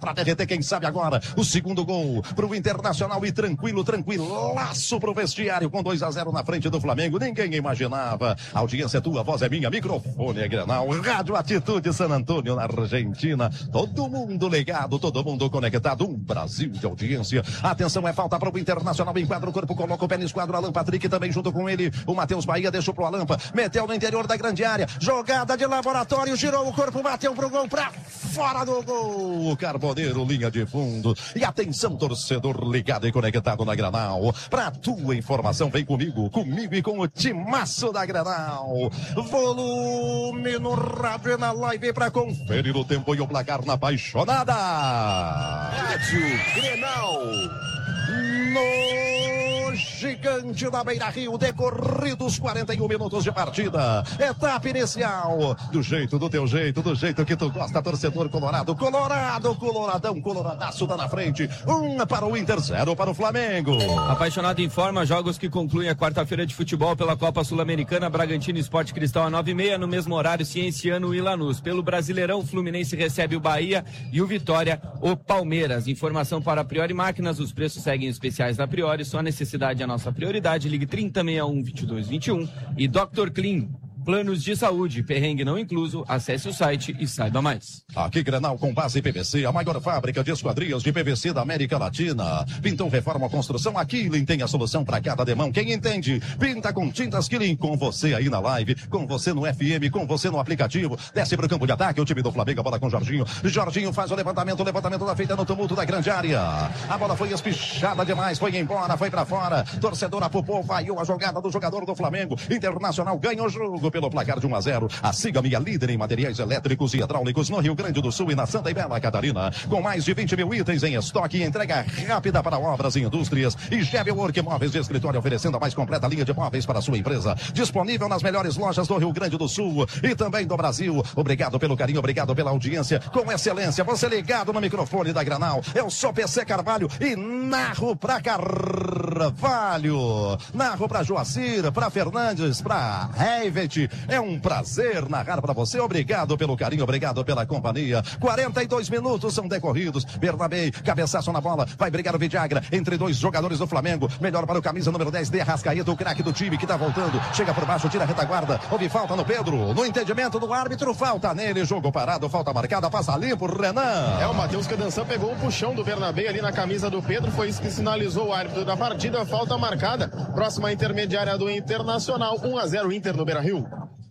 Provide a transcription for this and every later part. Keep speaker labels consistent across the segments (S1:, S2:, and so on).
S1: pra derreter, quem sabe agora. O segundo gol pro Internacional e tranquilaço pro vestiário com 2-0 na frente do Flamengo. Ninguém imaginava. A audiência é tua, a voz é minha, microfone é Grenal. Rádio Atitude San Antônio, na Argentina. Todo mundo ligado, todo mundo conectado. Um Brasil de audiência. Atenção, é falta para o Internacional. Enquadra o corpo, coloca o pé no esquadro. Alan Patrick também junto com ele. O Matheus Bahia deixou pro Alampa. Meteu no interior da grande área. Jogada de laboratório. Girou o corpo, bateu pro gol, pra fora do gol. O Carboneiro, linha de fundo. E atenção, torcedor ligado e conectado na Grenal. Pra tua informação, vem comigo e com o timaço da Grenal. Volume no rádio e na live pra conferir o tempo e o placar na apaixonada.
S2: Rádio Grenal.
S1: No Gigante da Beira-Rio, decorridos 41 minutos de partida. Etapa inicial. Do jeito, do teu jeito, do jeito que tu gosta, torcedor colorado. Coloradão, coloradaço tá na frente. 1 para o Inter, 0 para o Flamengo.
S3: Apaixonado informa jogos que concluem a quarta-feira de futebol pela Copa Sul-Americana. Bragantino Esporte Cristal a 9h30, no mesmo horário Cienciano e Lanús. Pelo Brasileirão, Fluminense recebe o Bahia e o Vitória, o Palmeiras. Informação para a Priori Máquinas, os preços seguem especiais da Priori, sua necessidade é a nossa prioridade. Ligue 3061-2221 e Dr. Clean. Planos de saúde, perrengue não incluso, acesse o site e saiba mais.
S1: Aqui Grenal com base PVC, a maior fábrica de esquadrias de PVC da América Latina. Pintou, reforma, construção, a Killing tem a solução para cada demão. Quem entende? Pinta com tintas Killing, com você aí na live, com você no FM, com você no aplicativo. Desce pro campo de ataque, o time do Flamengo, a bola com Jorginho. Jorginho faz o levantamento da feita no tumulto da grande área. A bola foi espichada demais, foi embora, foi pra fora. Torcedor apupou, vaiou a jogada do jogador do Flamengo. Internacional ganha o jogo pelo placar de 1-0. A Siga-me, líder em materiais elétricos e hidráulicos no Rio Grande do Sul e na Santa e Bela Catarina. Com mais de 20 mil itens em estoque e entrega rápida para obras e indústrias. E Gebel Work Móveis de Escritório, oferecendo a mais completa linha de móveis para a sua empresa. Disponível nas melhores lojas do Rio Grande do Sul e também do Brasil. Obrigado pelo carinho, obrigado pela audiência. Com excelência, você ligado no microfone da Grenal. Eu sou PC Carvalho e narro pra Carvalho. Narro pra Joacir, pra Fernandes, pra Heivet. É um prazer narrar para você. Obrigado pelo carinho, obrigado pela companhia. 42 minutos são decorridos. Bernabé, cabeçaço na bola. Vai brigar o Vidagra entre dois jogadores do Flamengo. Melhor para o camisa número 10, de Arrascaeta, o craque do time que tá voltando. Chega por baixo, tira a retaguarda. Houve falta no Pedro. No entendimento do árbitro, falta nele. Jogo parado, falta marcada, passa limpo, Renan.
S4: É, o Matheus Cadançan pegou o puxão do Bernabé ali na camisa do Pedro. Foi isso que sinalizou o árbitro da partida. Falta marcada. Próxima intermediária do Internacional. 1-0 Inter no Beira-Rio.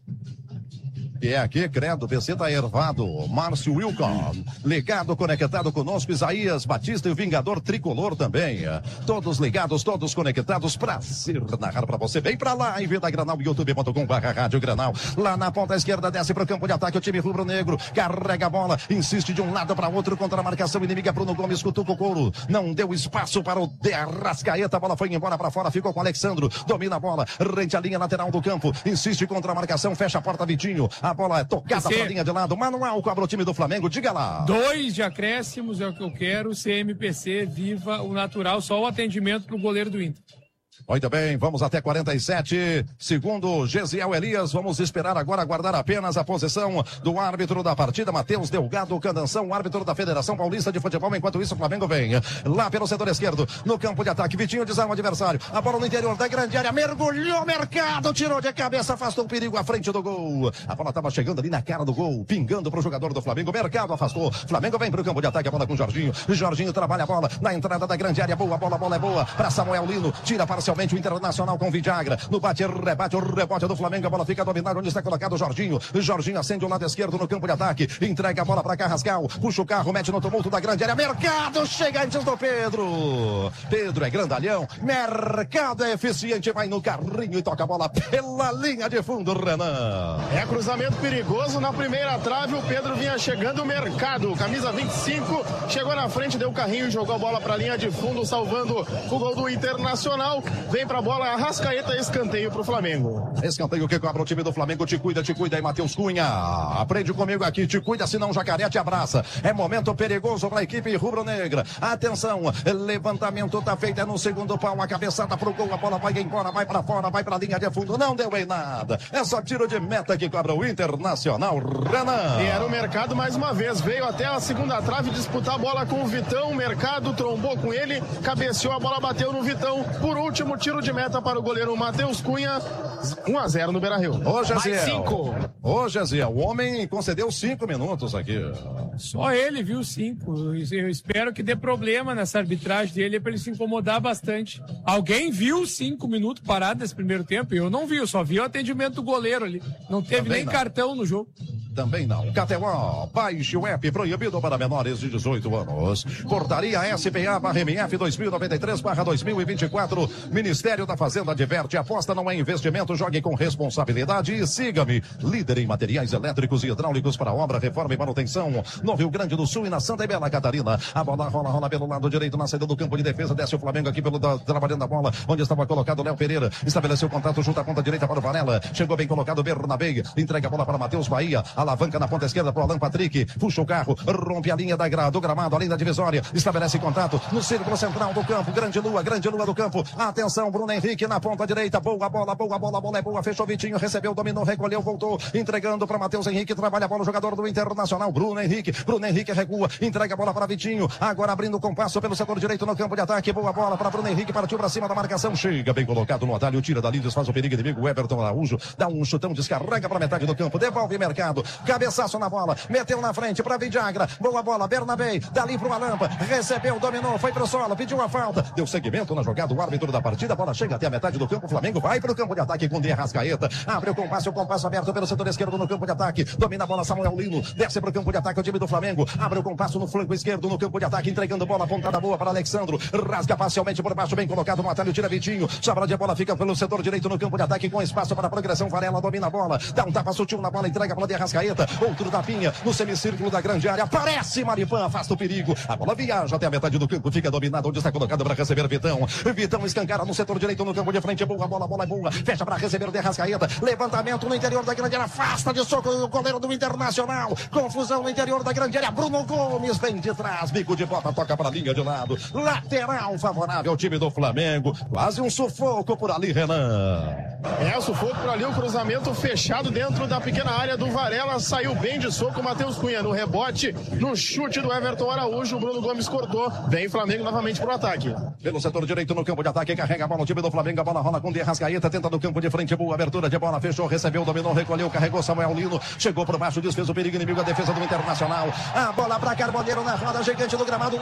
S1: E é aqui, credo, PC tá ervado. Márcio Wilcon, ligado, conectado conosco. Isaías Batista e o Vingador Tricolor também. Todos ligados, todos conectados. Prazer narrar pra você. Vem pra live da Grenal, youtube.com/Rádio Grenal. Lá na ponta esquerda, desce pro campo de ataque o time rubro-negro. Carrega a bola, insiste de um lado pra outro contra a marcação inimiga. Bruno Gomes cutuca o couro. Não deu espaço para o de Arrascaeta. A bola foi embora pra fora, ficou com o Alexandro. Domina a bola, rente a linha lateral do campo. Insiste contra a marcação, fecha a porta Vitinho. A bola é tocada pra linha de lado. Manuel cobra o time do Flamengo. Diga lá.
S5: 2 de acréscimos é o que eu quero. CMPC, viva o natural. Só o atendimento pro goleiro do Inter.
S1: Muito bem, vamos até 47. Segundo Gesiel Elias, vamos esperar agora, aguardar apenas a posição do árbitro da partida, Matheus Delgado Candanção, árbitro da Federação Paulista de Futebol. Enquanto isso, o Flamengo vem lá pelo setor esquerdo, no campo de ataque. Vitinho desarma o adversário. A bola no interior da grande área, mergulhou, Mercado, tirou de cabeça, afastou o perigo à frente do gol. A bola estava chegando ali na cara do gol, pingando pro jogador do Flamengo. Mercado afastou. Flamengo vem pro campo de ataque, a bola com Jorginho. Jorginho trabalha a bola na entrada da grande área. Boa, a bola é boa para Samuel Lino. Tira parcialmente o Internacional com Vidagra. No bate-rebate, o rebote do Flamengo. A bola fica dominada onde está colocado o Jorginho. Jorginho acende o lado esquerdo no campo de ataque. Entrega a bola para Carrascal. Puxa o carro, mete no tumulto da grande área. Mercado chega antes do Pedro. Pedro é grandalhão. Mercado é eficiente. Vai no carrinho e toca a bola pela linha de fundo, Renan.
S4: É cruzamento perigoso na primeira trave. O Pedro vinha chegando. O Mercado, camisa 25, chegou na frente, deu o carrinho e jogou a bola para a linha de fundo, salvando o gol do Internacional. vem pra bola, Arrascaeta, escanteio pro Flamengo.
S1: Escanteio que cobra o time do Flamengo, te cuida aí, Matheus Cunha. Aprende comigo aqui, te cuida, senão o jacaré te abraça. É momento perigoso pra equipe rubro-negra. Atenção, levantamento tá feito, é no segundo pau, a cabeçada pro gol, a bola vai embora, vai pra fora, vai pra linha de fundo, não deu em nada. É só tiro de meta que cobra o Internacional, Renan.
S4: E era o Mercado mais uma vez, veio até a segunda trave disputar a bola com o Vitão, o Mercado trombou com ele, cabeceou, a bola bateu no Vitão. Por último, tiro de meta para o goleiro Matheus Cunha, 1-0 no Beira-Rio.
S1: Ô, Jaziel, o homem concedeu 5 minutos aqui.
S5: Só ele viu 5. Eu espero que dê problema nessa arbitragem dele para ele se incomodar bastante. Alguém viu 5 minutos parado nesse primeiro tempo? Eu não vi, eu só vi o atendimento do goleiro ali. Não teve
S1: Também
S5: nem
S1: não.
S5: Cartão no jogo.
S1: Também não. KTO, baixe o app proibido para menores de 18 anos. Portaria SPA/MF 2093/2024. Ministério da Fazenda adverte, aposta não é investimento, jogue com responsabilidade e siga-me. Líder em materiais elétricos e hidráulicos para obra, reforma e manutenção no Rio Grande do Sul e na Santa e Bela Catarina. A bola rola pelo lado direito na saída do campo de defesa, desce o Flamengo aqui trabalhando a bola, onde estava colocado o Léo Pereira. Estabeleceu o contato junto à ponta direita para o Varela. Chegou bem colocado o Bernabé, entrega a bola para Matheus Bahia. Alavanca na ponta esquerda para o Alan Patrick, puxa o carro, rompe a linha do gramado, a linha divisória, estabelece contato no círculo central do campo, grande lua do campo, atenção, Bruno Henrique na ponta direita, boa bola é boa, fechou Vitinho, recebeu, dominou, recolheu, voltou, entregando para Matheus Henrique, trabalha a bola, o jogador do Internacional, Bruno Henrique recua, entrega a bola para Vitinho, agora abrindo o compasso pelo setor direito no campo de ataque, boa bola para Bruno Henrique, partiu para cima da marcação, chega bem colocado no atalho, tira dali, desfaz o perigo inimigo, o Everton Araújo, dá um chutão, descarrega para metade do campo, devolve Mercado, cabeçaço na bola, meteu na frente para Vidagra, boa bola, Bernabé, dali pro Alampa, recebeu, dominou, foi pro solo, pediu a falta, deu seguimento na jogada, o árbitro da partida, a bola chega até a metade do campo, o Flamengo vai pro campo de ataque com o Arrascaeta, abre o compasso aberto pelo setor esquerdo no campo de ataque, domina a bola Samuel Lino, desce pro campo de ataque o time do Flamengo, abre o compasso no flanco esquerdo no campo de ataque, entregando bola, pontada boa para Alexandro, rasga parcialmente por baixo, bem colocado no atalho, tira Vitinho, sobra de bola, fica pelo setor direito no campo de ataque, com espaço para a progressão, Varela domina a bola, dá um tapa sutil na bola, entrega a bola de Arrascaeta, outro tapinha, no semicírculo da grande área, aparece Maripan, afasta o perigo, a bola viaja até a metade do campo, fica dominada, onde está colocado para receber Vitão escancara no setor direito no campo de frente, boa bola é boa, fecha para receber o de Arrascaeta, levantamento no interior da grande área, afasta de soco o goleiro do Internacional, confusão no interior da grande área, Bruno Gomes vem de trás, bico de bota, toca para a linha de lado, lateral favorável ao time do Flamengo, quase um sufoco por ali, Renan.
S4: O sufoco por ali, o cruzamento fechado dentro da pequena área do Varela, saiu bem de soco, Matheus Cunha no rebote, no chute do Everton Araújo, o Bruno Gomes cortou, vem Flamengo novamente pro ataque.
S1: Pelo setor direito no campo de ataque, carrega a bola o time do Flamengo, a bola rola com o de Arrascaeta, tenta no campo de frente, boa abertura de bola, fechou, recebeu, dominou, recolheu, carregou Samuel Lino, chegou por baixo, desfez o perigo inimigo, a defesa do Internacional, a bola para Carboneiro na roda gigante do gramado,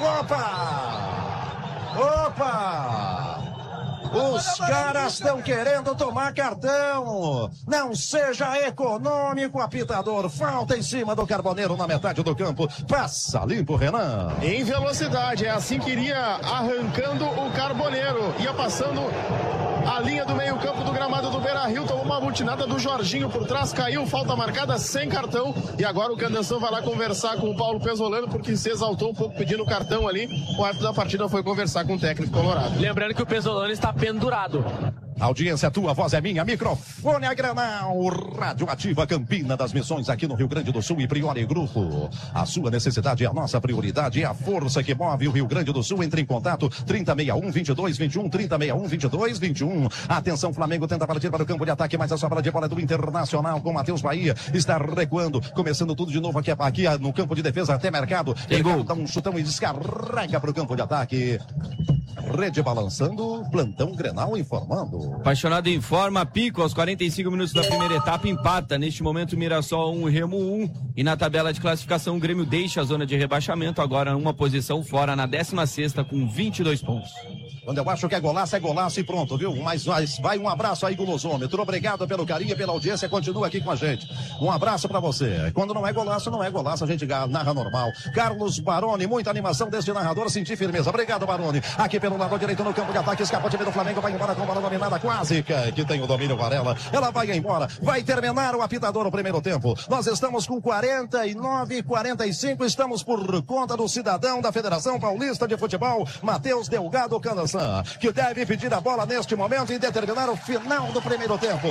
S1: opa! Os caras estão querendo tomar cartão. Não seja econômico, apitador. Falta em cima do Carboneiro na metade do campo. Passa limpo, Renan.
S4: Em velocidade, é assim que iria arrancando o Carboneiro. Ia passando a linha do meio campo do gramado do Beira-Rio, tomou uma butinada do Jorginho por trás, caiu, falta marcada sem cartão. E agora o Candanção vai lá conversar com o Paulo Pesolano, porque se exaltou um pouco pedindo cartão ali. O árbitro da partida foi conversar com o técnico colorado.
S6: Lembrando que o Pesolano está pendurado.
S1: Audiência, tua voz é minha, microfone é Granal, Radioativa Campina das Missões aqui no Rio Grande do Sul e Priori Grupo. A sua necessidade é a nossa prioridade, é a força que move o Rio Grande do Sul. Entre em contato, 3061-2221, 3061-2221. Atenção, Flamengo tenta partir para o campo de ataque, mas a sobra de bola é do Internacional com Matheus Bahia. Está recuando, começando tudo de novo aqui no campo de defesa até Mercado. Ele dá um chutão e descarrega para o campo de ataque. Rede balançando, plantão Grenal informando.
S3: Apaixonado informa, Pico aos 45 minutos da primeira etapa empata. Neste momento Mirassol 1, Remo 1. E na tabela de classificação o Grêmio deixa a zona de rebaixamento, agora uma posição fora na 16ª com 22 pontos.
S1: Quando eu acho que é golaço e pronto, viu? Mas vai um abraço aí, Gulosômetro. Obrigado pelo carinho e pela audiência. Continua aqui com a gente. Um abraço pra você. Quando não é golaço, a gente narra normal. Carlos Baroni, muita animação deste narrador. Senti firmeza. Obrigado, Baroni. Aqui pelo pelo lado direito no campo de ataque, escapou o time do Flamengo, vai embora com a bola dominada, quase que tem o domínio Varela. Ela vai embora, vai terminar o apitador o primeiro tempo. Nós estamos com 49-45, estamos por conta do cidadão da Federação Paulista de Futebol, Matheus Delgado Candançan, que deve pedir a bola neste momento e determinar o final do primeiro tempo.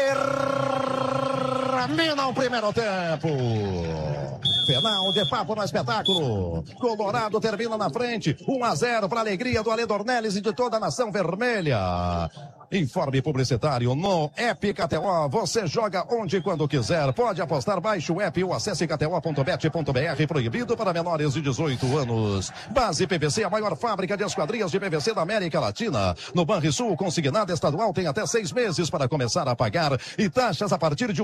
S1: Termina o primeiro tempo. Final de papo no espetáculo. Colorado termina na frente. 1-0 para a alegria do Ale Dornelles e de toda a nação vermelha. Informe publicitário no app KTO. Você joga onde e quando quiser. Pode apostar, baixe o app ou acesse kto.bet.br. Proibido para menores de 18 anos. Base PVC, a maior fábrica de esquadrias de PVC da América Latina. No Banrisul, consignada estadual tem até 6 meses para começar a pagar e taxas a partir de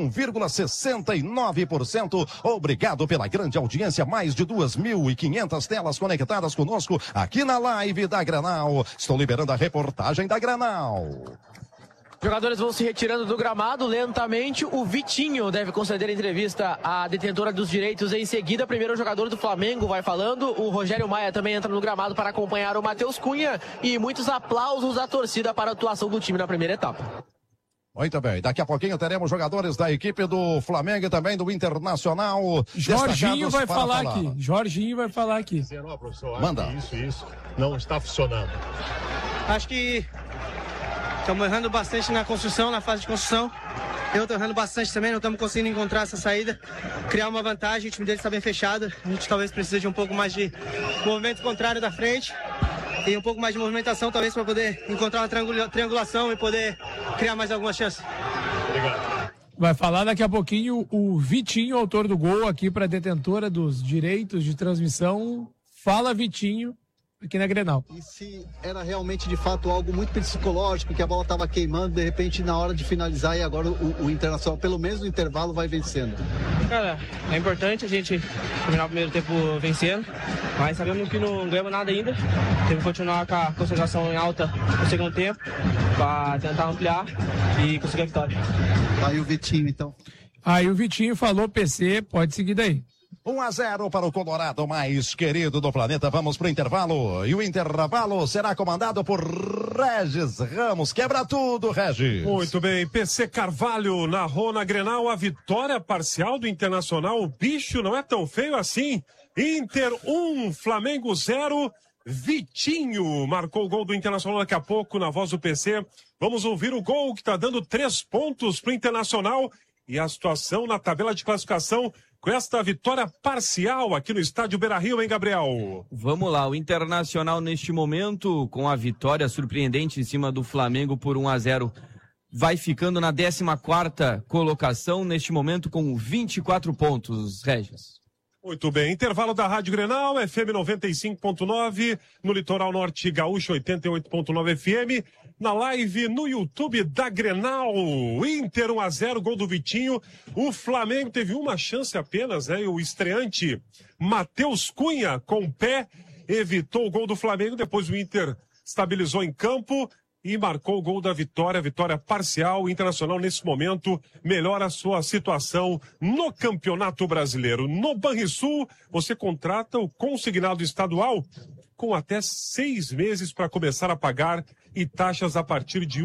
S1: 1,69%. Obrigado pela grande audiência. Mais de 2.500 telas conectadas conosco aqui na live da Grenal. Estou liberando a reportagem da Grenal.
S6: Jogadores vão se retirando do gramado lentamente. O Vitinho deve conceder entrevista à detentora dos direitos em seguida. Primeiro o jogador do Flamengo vai falando. O Rogério Maia também entra no gramado para acompanhar o Matheus Cunha. E muitos aplausos da torcida para a atuação do time na primeira etapa.
S1: Muito bem, daqui a pouquinho teremos jogadores da equipe do Flamengo e também do Internacional.
S5: Jorginho vai falar aqui. Jorginho vai falar aqui.
S1: Manda.
S7: Isso não está funcionando.
S8: Acho que estamos errando bastante na construção, na fase de construção. Eu estou errando bastante também, não estamos conseguindo encontrar essa saída, criar uma vantagem. O time dele está bem fechado. A gente talvez precise de um pouco mais de movimento contrário da frente. E um pouco mais de movimentação, talvez, para poder encontrar uma triangulação e poder criar mais algumas chances.
S7: Obrigado.
S5: Vai falar daqui a pouquinho o Vitinho, autor do gol aqui para a detentora dos direitos de transmissão. Fala, Vitinho, aqui na Grenal.
S9: E se era realmente de fato algo muito psicológico, que a bola estava queimando, de repente na hora de finalizar e agora o Internacional, pelo menos no intervalo, vai vencendo?
S8: Cara, é importante a gente terminar o primeiro tempo vencendo, mas sabemos que não ganhamos nada ainda. Temos que continuar com a concentração em alta no segundo tempo, para tentar ampliar e conseguir a vitória.
S9: Aí o Vitinho, então.
S5: Aí o Vitinho falou, PC, pode seguir daí.
S1: 1-0 para o Colorado mais querido do planeta. Vamos para o intervalo. E o intervalo será comandado por Regis Ramos. Quebra tudo, Regis.
S7: Muito bem. PC Carvalho narrou na Grenal a vitória parcial do Internacional. O bicho não é tão feio assim. Inter 1, Flamengo 0. Vitinho marcou o gol do Internacional daqui a pouco na voz do PC. Vamos ouvir o gol que está dando 3 pontos para o Internacional. E a situação na tabela de classificação com esta vitória parcial aqui no estádio Beira-Rio, hein, Gabriel?
S3: Vamos lá, o Internacional neste momento, com a vitória surpreendente em cima do Flamengo por 1-0, vai ficando na 14ª colocação, neste momento com 24 pontos, Regis.
S7: Muito bem, intervalo da Rádio Grenal, FM 95.9, no Litoral Norte Gaúcho 88.9 FM, na live no YouTube da Grenal, Inter 1-0, gol do Vitinho. O Flamengo teve uma chance apenas, né? O estreante Matheus Cunha, com o pé, evitou o gol do Flamengo, depois o Inter estabilizou em campo e marcou o gol da vitória, vitória parcial. O Internacional, nesse momento, melhora a sua situação no Campeonato Brasileiro. No Banrisul, você contrata o consignado estadual com até 6 meses para começar a pagar e taxas a partir de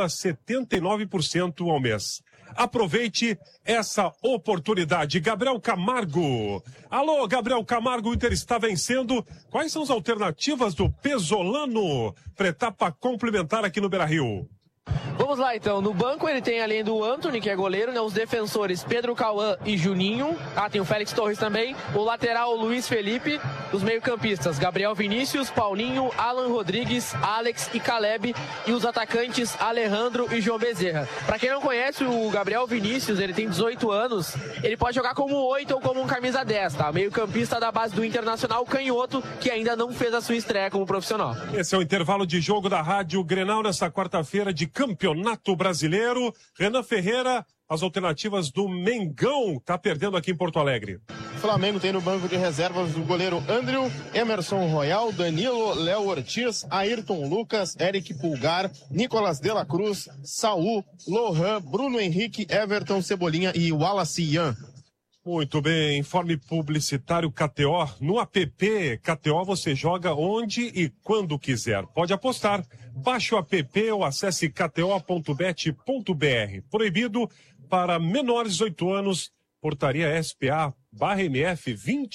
S7: 1,79% ao mês. Aproveite essa oportunidade. Gabriel Camargo. Alô, Gabriel Camargo, o Inter está vencendo. Quais são as alternativas do Pesolano para etapa complementar aqui no Beira-Rio?
S6: Vamos lá então, no banco ele tem além do Antony, que é goleiro, né, os defensores Pedro Cauã e Juninho, tem o Félix Torres também, o lateral Luiz Felipe, os meio-campistas Gabriel Vinícius, Paulinho, Alan Rodrigues, Alex e Caleb, e os atacantes Alejandro e João Bezerra. Para quem não conhece o Gabriel Vinícius, ele tem 18 anos, ele pode jogar como 8 ou como um camisa 10, tá? Meio-campista da base do Internacional, canhoto, que ainda não fez a sua estreia como profissional.
S7: Esse é o intervalo de jogo da Rádio Grenal nesta quarta-feira de Campeonato Brasileiro. Renan Ferreira, as alternativas do Mengão, tá perdendo aqui em Porto Alegre.
S4: Flamengo tem no banco de reservas o goleiro Andrew, Emerson Royal, Danilo, Léo Ortiz, Ayrton Lucas, Eric Pulgar, Nicolas de la Cruz, Saul, Lohan, Bruno Henrique, Everton Cebolinha e Wallace Ian.
S7: Muito bem, informe publicitário KTO. No app KTO você joga onde e quando quiser. Pode apostar. Baixe o app ou acesse kto.bet.br. Proibido para menores de 18 anos. Portaria SPA/MF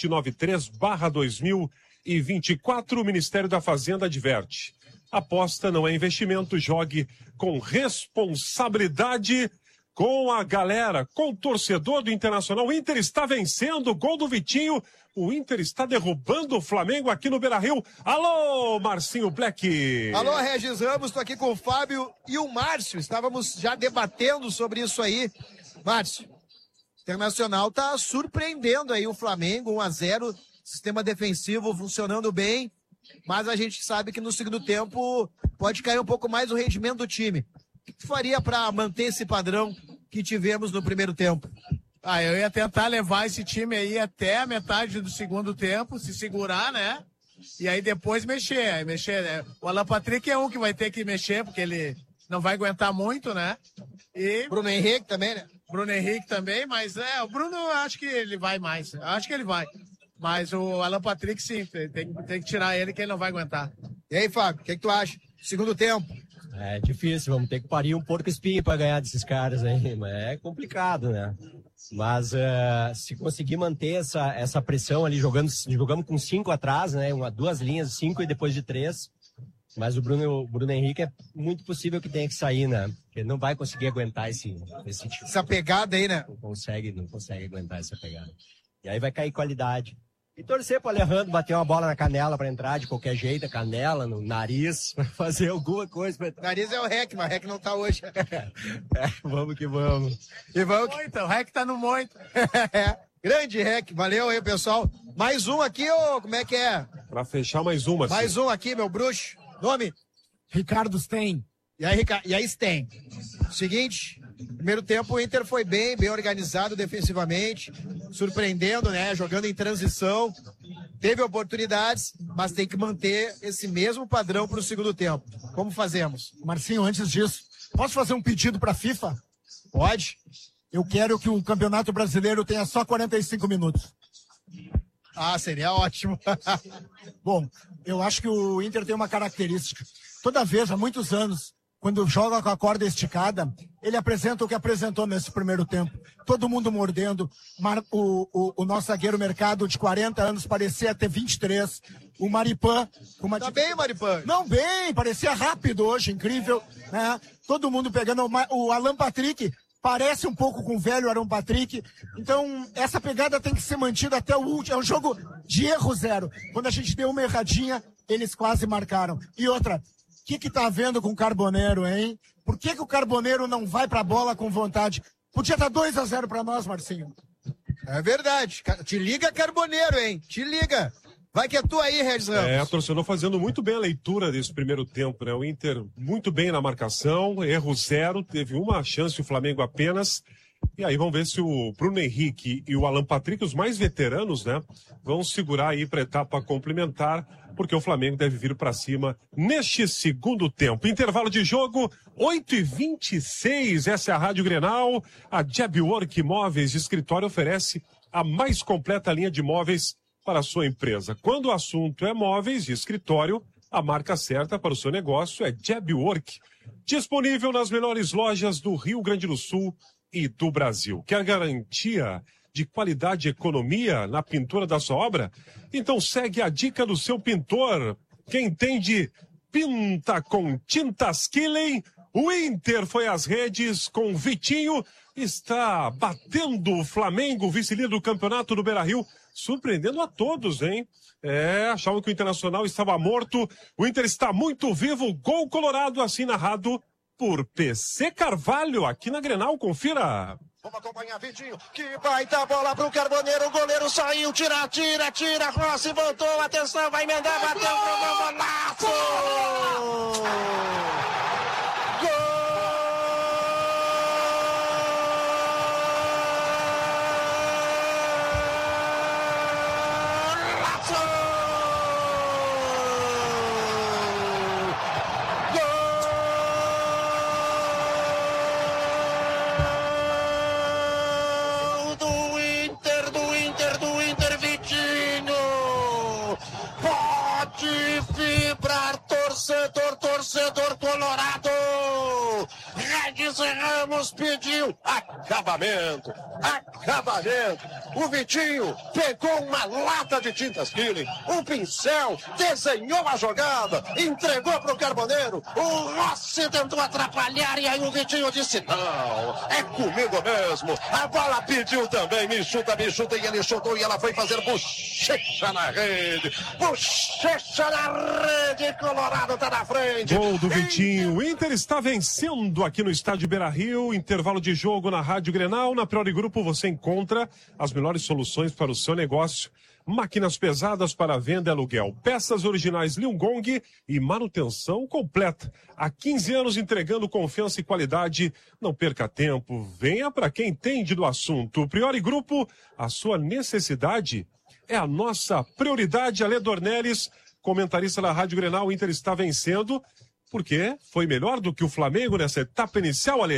S7: 293/2024. O Ministério da Fazenda adverte. Aposta não é investimento. Jogue com responsabilidade. Com a galera, com o torcedor do Internacional. O Inter está vencendo, gol do Vitinho. O Inter está derrubando o Flamengo aqui no Beira-Rio. Alô, Marcinho Black.
S10: Alô, Regis Ramos, estou aqui com o Fábio e o Márcio. Estávamos já debatendo sobre isso aí. Márcio, o Internacional está surpreendendo aí o Flamengo, 1-0, sistema defensivo funcionando bem, mas a gente sabe que no segundo tempo pode cair um pouco mais o rendimento do time. O que tu faria para manter esse padrão que tivemos no primeiro tempo?
S5: Eu ia tentar levar esse time aí até a metade do segundo tempo, se segurar, né? E aí depois mexer. O Alan Patrick é um que vai ter que mexer, porque ele não vai aguentar muito, né? E
S10: Bruno Henrique também, né?
S5: Bruno Henrique também, mas o Bruno eu acho que ele vai mais. Acho que ele vai. Mas o Alan Patrick, sim, tem que tirar ele, que ele não vai aguentar.
S10: E aí, Fábio, o que tu acha? Segundo tempo.
S11: É difícil, vamos ter que parir um porco espinho para ganhar desses caras aí, mas é complicado, né? Mas se conseguir manter essa pressão ali, jogamos com 5 atrás, né? 2 linhas, 5 e depois de 3. Mas o Bruno Henrique é muito possível que tenha que sair, né? Porque ele não vai conseguir aguentar esse tipo.
S10: Essa pegada aí, né?
S11: Não consegue aguentar essa pegada. E aí vai cair qualidade. E torcer pro Alejandro bater uma bola na canela pra entrar de qualquer jeito, canela, no nariz, pra fazer alguma coisa.
S10: Nariz é o Rec, mas o Rec não tá hoje.
S11: Vamos que vamos.
S10: E vamos.
S5: O Rec tá no Moito.
S10: Grande Rec, valeu aí, pessoal. Mais um aqui, como é que é?
S7: Pra fechar mais uma.
S10: Mais um aqui, meu bruxo. Nome?
S5: Ricardo Sten.
S10: E aí, Sten. Seguinte, primeiro tempo o Inter foi bem organizado defensivamente, surpreendendo, né? Jogando em transição. Teve oportunidades, mas tem que manter esse mesmo padrão para o segundo tempo. Como fazemos?
S12: Marcinho, antes disso, posso fazer um pedido para a FIFA?
S10: Pode.
S12: Eu quero que o Campeonato Brasileiro tenha só 45 minutos.
S10: Ah, seria ótimo.
S12: Bom, eu acho que o Inter tem uma característica. Toda vez, há muitos anos, quando joga com a corda esticada, ele apresenta o que apresentou nesse primeiro tempo. Todo mundo mordendo. O nosso zagueiro Mercado, de 40 anos, parecia ter 23. O Maripan...
S10: Tá bem o Maripan?
S12: Não, bem, parecia rápido hoje, incrível. Né? Todo mundo pegando... O Alan Patrick parece um pouco com o velho Alan Patrick. Então, essa pegada tem que ser mantida até o último. É um jogo de erro zero. Quando a gente deu uma erradinha, eles quase marcaram. E outra... O que tá havendo com o Carboneiro, hein? Por que o Carboneiro não vai pra bola com vontade? Podia dar 2-0 pra nós, Marcinho.
S10: É verdade. Te liga, Carboneiro, hein? Te liga. Vai que é tu aí, Regis Ramos.
S7: O torcedor fazendo muito bem a leitura desse primeiro tempo, né? O Inter muito bem na marcação, erro zero, teve uma chance o Flamengo apenas. E aí vamos ver se o Bruno Henrique e o Alan Patrick, os mais veteranos, né? Vão segurar aí pra etapa complementar, porque o Flamengo deve vir para cima neste segundo tempo. Intervalo de jogo, 8h26, essa é a Rádio Grenal. A Jabwork Móveis de Escritório oferece a mais completa linha de móveis para a sua empresa. Quando o assunto é móveis de escritório, a marca certa para o seu negócio é Jabwork. Disponível nas melhores lojas do Rio Grande do Sul e do Brasil. Quer garantia de qualidade e economia na pintura da sua obra? Então segue a dica do seu pintor. Quem entende, pinta com tintas Killen. O Inter foi às redes com o Vitinho. Está batendo o Flamengo, vice-líder do campeonato do Beira-Rio. Surpreendendo a todos, hein? Achavam que o Internacional estava morto. O Inter está muito vivo. Gol colorado, assim narrado por PC Carvalho, aqui na Grenal. Confira.
S10: Vamos acompanhar Vitinho, que vai dar bola pro Carboneiro, o goleiro saiu, tira, Rossi voltou, atenção, vai emendar, bateu pro golaço!
S13: de vibrar, torcedor colorado. Regis Ramos pediu acabamento. O Vitinho pegou uma lata de tintas Killing, um pincel, desenhou a jogada, entregou pro Carboneiro. O Rossi tentou atrapalhar e aí o Vitinho disse: não, é comigo mesmo. A bola pediu também, me chuta, e ele chutou e ela foi fazer bochecha na rede. Colorado tá na frente.
S7: Gol do Vitinho. O Inter está vencendo aqui no estádio Beira-Rio. Intervalo de jogo na Rádio Grenal. Na Priori Grupo você encontra as melhores soluções para o seu negócio. Máquinas pesadas para venda e aluguel. Peças originais Liu Gong e manutenção completa. Há 15 anos entregando confiança e qualidade. Não perca tempo. Venha para quem entende do assunto. Priori Grupo, a sua necessidade é a nossa prioridade. Ale Dornelles, comentarista da Rádio Grenal. O Inter está vencendo porque foi melhor do que o Flamengo nessa etapa inicial, Ale.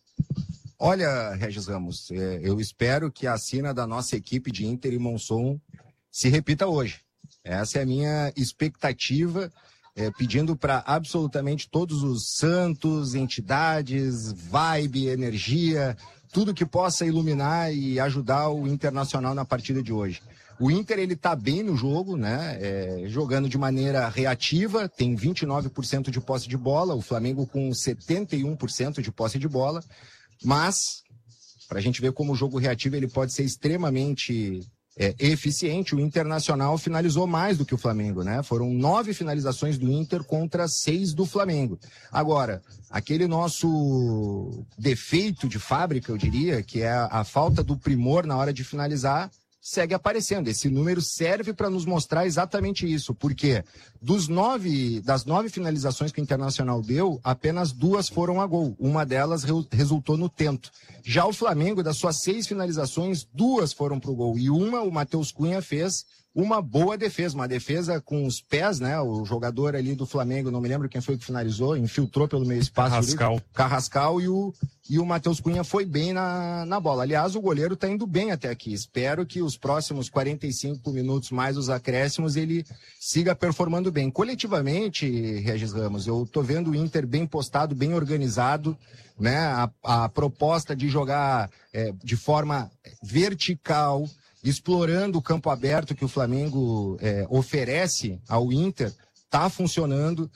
S14: Olha, Regis Ramos, eu espero que a sina da nossa equipe de Inter e Monson se repita hoje. Essa é a minha expectativa, pedindo para absolutamente todos os santos, entidades, vibe, energia, tudo que possa iluminar e ajudar o Internacional na partida de hoje. O Inter, ele tá bem no jogo, né? Jogando de maneira reativa, tem 29% de posse de bola, o Flamengo com 71% de posse de bola, mas, para a gente ver como o jogo reativo ele pode ser extremamente eficiente, o Internacional finalizou mais do que o Flamengo, né? Foram 9 finalizações do Inter contra 6 do Flamengo. Agora, aquele nosso defeito de fábrica, eu diria, que é a falta do primor na hora de finalizar, segue aparecendo. Esse número serve para nos mostrar exatamente isso, porque das 9 finalizações que o Internacional deu, apenas 2 foram a gol. Uma delas resultou no tento. Já o Flamengo, das suas 6 finalizações, 2 foram para o gol. E o Matheus Cunha fez uma boa defesa, uma defesa com os pés, né? O jogador ali do Flamengo, não me lembro quem foi que finalizou, infiltrou pelo meio espaço. Carrascal e o Matheus Cunha foi bem na bola. Aliás, o goleiro tá indo bem até aqui. Espero que os próximos 45 minutos mais os acréscimos ele siga performando bem. Coletivamente, Regis Ramos, eu tô vendo o Inter bem postado, bem organizado, né? A proposta de jogar de forma vertical, explorando o campo aberto que o Flamengo oferece ao Inter, está funcionando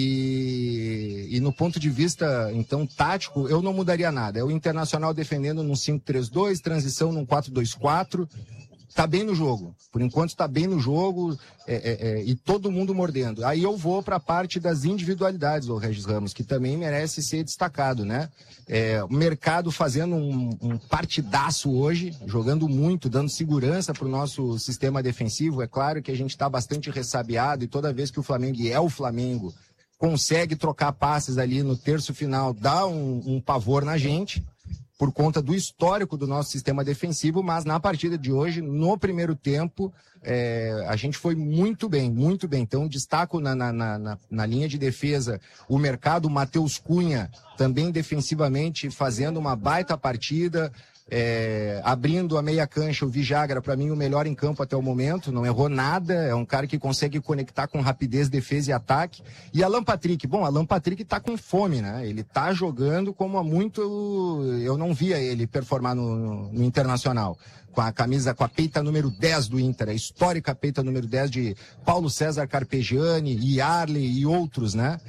S14: e no ponto de vista, então, tático, eu não mudaria nada. É o Internacional defendendo num 5-3-2, transição num 4-2-4, tá bem no jogo. Por enquanto está bem no jogo e todo mundo mordendo. Aí eu vou para a parte das individualidades, o Regis Ramos, que também merece ser destacado, né? O mercado fazendo um partidaço hoje, jogando muito, dando segurança para o nosso sistema defensivo. É claro que a gente está bastante ressabiado e toda vez que o Flamengo, e é o Flamengo, consegue trocar passes ali no terço final, dá um pavor na gente, por conta do histórico do nosso sistema defensivo, mas na partida de hoje, no primeiro tempo, a gente foi muito bem, muito bem. Então, destaco na linha de defesa o mercado, o Matheus Cunha, também defensivamente, fazendo uma baita partida, abrindo a meia cancha, o Vijagra, para mim, o melhor em campo até o momento, não errou nada, é um cara que consegue conectar com rapidez, defesa e ataque. E Alan Patrick, Alan Patrick tá com fome, né? Ele tá jogando como há muito eu não via ele performar no Internacional. Com a camisa, com a peita número 10 do Inter, a histórica peita número 10 de Paulo César Carpegiani, Yarley e outros, né?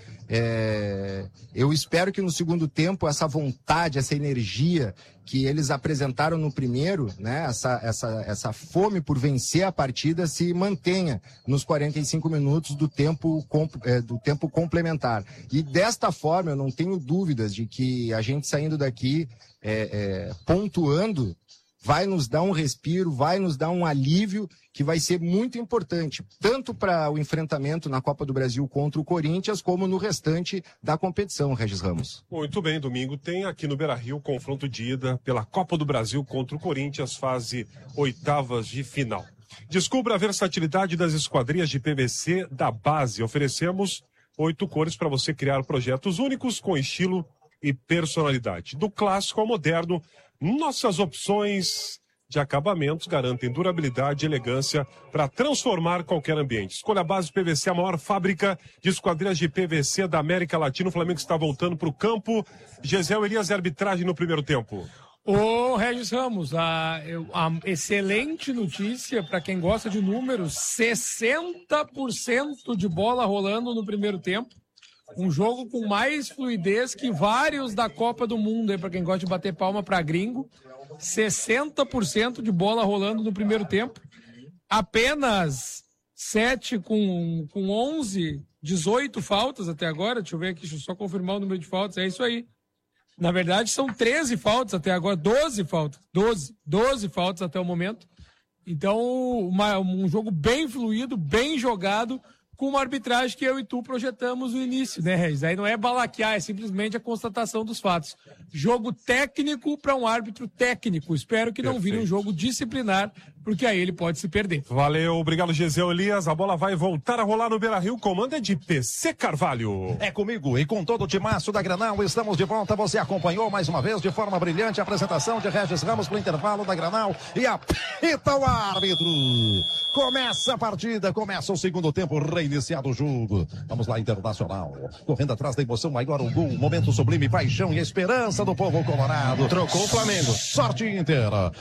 S14: Eu espero que no segundo tempo essa vontade, essa energia que eles apresentaram no primeiro, né, essa fome por vencer a partida se mantenha nos 45 minutos do tempo complementar. E desta forma eu não tenho dúvidas de que a gente saindo daqui pontuando vai nos dar um respiro, vai nos dar um alívio que vai ser muito importante, tanto para o enfrentamento na Copa do Brasil contra o Corinthians, como no restante da competição, Regis Ramos.
S7: Muito bem, domingo tem aqui no Beira-Rio confronto de ida pela Copa do Brasil contra o Corinthians, fase 8ª de final. Descubra a versatilidade das esquadrias de PVC da Base. Oferecemos 8 cores para você criar projetos únicos com estilo e personalidade. Do clássico ao moderno, nossas opções de acabamentos, garantem durabilidade e elegância para transformar qualquer ambiente. Escolha a Base PVC, a maior fábrica de esquadrias de PVC da América Latina. O Flamengo está voltando para o campo. Gesiel Elias, arbitragem no primeiro tempo.
S5: Ô, Regis Ramos, a excelente notícia para quem gosta de números, 60% de bola rolando no primeiro tempo. Um jogo com mais fluidez que vários da Copa do Mundo, para quem gosta de bater palma para gringo. 60% de bola rolando no primeiro tempo. Apenas 7 com 11, 18 faltas até agora. Deixa eu ver aqui, deixa eu só confirmar o número de faltas. É isso aí. Na verdade, são 13 faltas até agora, 12 faltas. 12 faltas até o momento. Então, um jogo bem fluido, bem jogado, com uma arbitragem que eu e tu projetamos no início, né, Regis? Aí não é balaquear, é simplesmente a constatação dos fatos. Jogo técnico para um árbitro técnico. Espero que não vire um jogo disciplinar, porque aí ele pode se perder.
S7: Valeu, obrigado, Gesiel Elias. A bola vai voltar a rolar no Beira-Rio. Comando é de PC Carvalho.
S1: É comigo e com todo o timaço da Grenal. Estamos de volta. Você acompanhou mais uma vez de forma brilhante a apresentação de Regis Ramos para o intervalo da Grenal. E apita o árbitro. Começa a partida, começa o segundo tempo, reiniciado o jogo. Vamos lá, Internacional. Correndo atrás da emoção, agora o gol. Momento sublime, paixão e esperança do povo colorado.
S4: Trocou o Flamengo.
S1: Sorte inteira.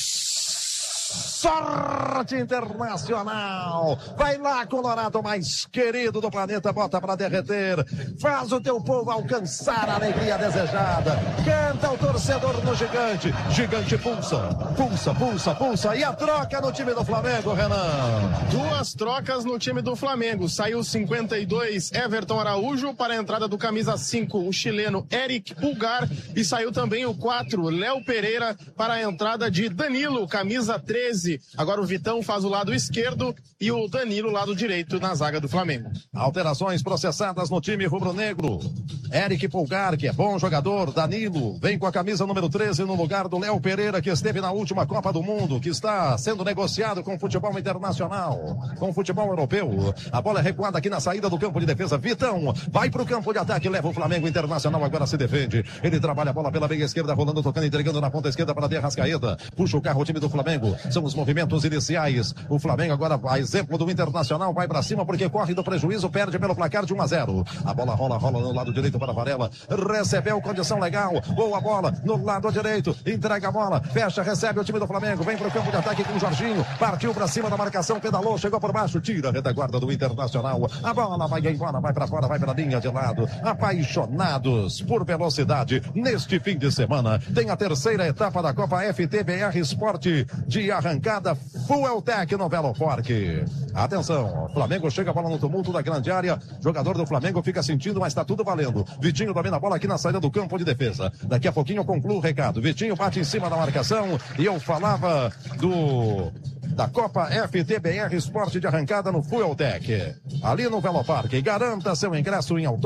S1: Sorte Internacional. Vai lá, Colorado mais querido do planeta, bota pra derreter. Faz o teu povo alcançar a alegria desejada. Canta o torcedor no Gigante. Gigante pulsa, pulsa, pulsa, pulsa. E a troca no time do Flamengo, Renan.
S4: 2 trocas no time do Flamengo. Saiu 52, Everton Araújo, para a entrada do camisa 5, o chileno Eric Pulgar. E saiu também o 4, Léo Pereira, para a entrada de Danilo, camisa 13. Agora o Vitão faz o lado esquerdo e o Danilo lado direito na zaga do Flamengo.
S1: Alterações processadas no time rubro-negro. Eric Pulgar, que é bom jogador. Danilo vem com a camisa número 13 no lugar do Léo Pereira, que esteve na última Copa do Mundo, que está sendo negociado com o futebol internacional, com o futebol europeu. A bola é recuada aqui na saída do campo de defesa. Vitão vai para o campo de ataque, leva o Flamengo. Internacional agora se defende. Ele trabalha a bola pela meia esquerda, rolando, tocando, entregando na ponta esquerda para a Arrascaeta. Puxa o carro o time do Flamengo. São os movimentos iniciais. O Flamengo agora, a exemplo do Internacional, vai para cima porque corre do prejuízo, perde pelo placar de 1-0. A bola rola no lado direito para Varela. Recebeu condição legal. Boa bola no lado direito. Entrega a bola, fecha, recebe o time do Flamengo. Vem para o campo de ataque com o Jorginho. Partiu para cima da marcação, pedalou, chegou por baixo, tira a retaguarda do Internacional. A bola vai embora, vai para fora, vai para a linha de lado. Apaixonados por velocidade. Neste fim de semana tem a terceira etapa da Copa FTBR Esporte de arrancada Fueltec no Velo Forte. Atenção, Flamengo chega a bola no tumulto da grande área. Jogador do Flamengo fica sentindo, mas está tudo valendo. Vitinho domina a bola aqui na saída do campo de defesa. Daqui a pouquinho eu concluo o recado. Vitinho bate em cima da marcação e eu falava da Copa FTBR Esporte de arrancada no Fueltec. Ali no Velo Parque. Garanta seu ingresso em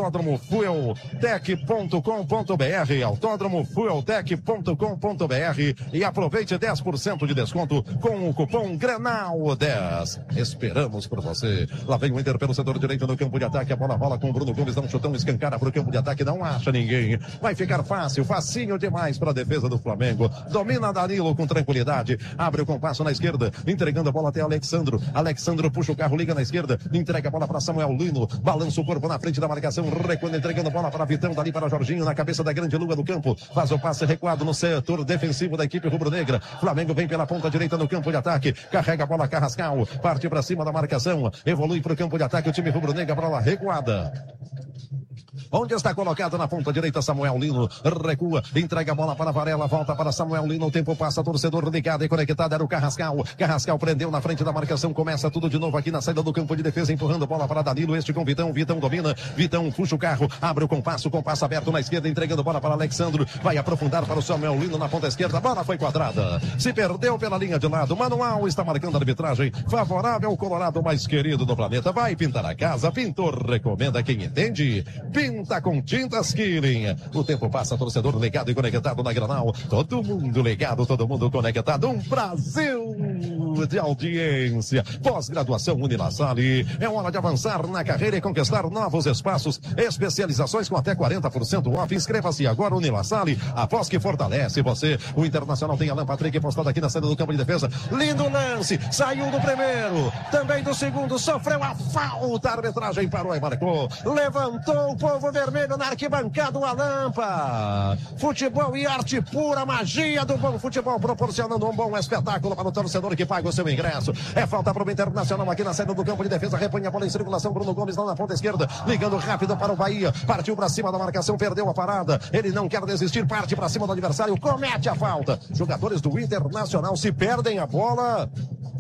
S1: autódromofueltec.com.br, autódromofueltec.com.br, e aproveite 10% de desconto com o cupom GRENAL10. Esperamos por você. Lá vem o Inter pelo setor direito no campo de ataque. A bola rola com o Bruno Gomes, dá um chutão, escancara para o campo de ataque, não acha ninguém. Vai ficar fácil, facinho demais para a defesa do Flamengo. Domina Danilo com tranquilidade. Abre o compasso na esquerda, entregando a bola até Alexandro. Alexandro puxa o carro, liga na esquerda, entrega a bola para Samuel Lino, balança o corpo na frente da marcação, recuando, entregando a bola para Vitão, dali para Jorginho, na cabeça da grande lua do campo, faz o passe recuado no setor defensivo da equipe rubro-negra. Flamengo vem pela ponta direita no campo de ataque, carrega a bola Carrascal, parte para cima da marcação, evolui para o campo de ataque o time rubro-negra, bola recuada. Onde está colocado na ponta direita Samuel Lino, recua, entrega a bola para Varela, volta para Samuel Lino, o tempo passa, torcedor ligado e conectado, era o Carrascal. Carrascal prendeu na frente da marcação, começa tudo de novo aqui na saída do campo de defesa, empurrando a bola para Danilo, este com Vitão, Vitão domina, Vitão puxa o carro, abre o compasso aberto na esquerda, entregando a bola para Alexandro, vai aprofundar para o Samuel Lino na ponta esquerda, a bola foi quadrada, se perdeu pela linha de lado, Manual está marcando a arbitragem, favorável ao Colorado mais querido do planeta, vai pintar a casa, pintor recomenda quem entende, pinta com tintas Killing. O tempo passa, torcedor ligado e conectado na Grenal. Todo mundo ligado, todo mundo conectado. Um Brasil de audiência. Pós-graduação Unilassalle. É hora de avançar na carreira e conquistar novos espaços. Especializações com até 40% off. Inscreva-se agora, Unilassalle. Após que fortalece você. O Internacional tem Alan Patrick postado aqui na saída do campo de defesa. Lindo lance. Saiu do primeiro. Também do segundo. Sofreu a falta. A arbitragem parou e marcou. Levantou o povo vermelho na arquibancada. O Alampa. Futebol e arte pura. Magia do bom futebol. Proporcionando um bom espetáculo para o torcedor que paga o seu ingresso. É falta para o Internacional aqui na saída do campo de defesa. Repõe a bola em circulação. Bruno Gomes lá na ponta esquerda. Ligando rápido para o Bahia. Partiu para cima da marcação. Perdeu a parada. Ele não quer desistir. Parte para cima do adversário. Comete a falta. Jogadores do Internacional, se perdem a bola,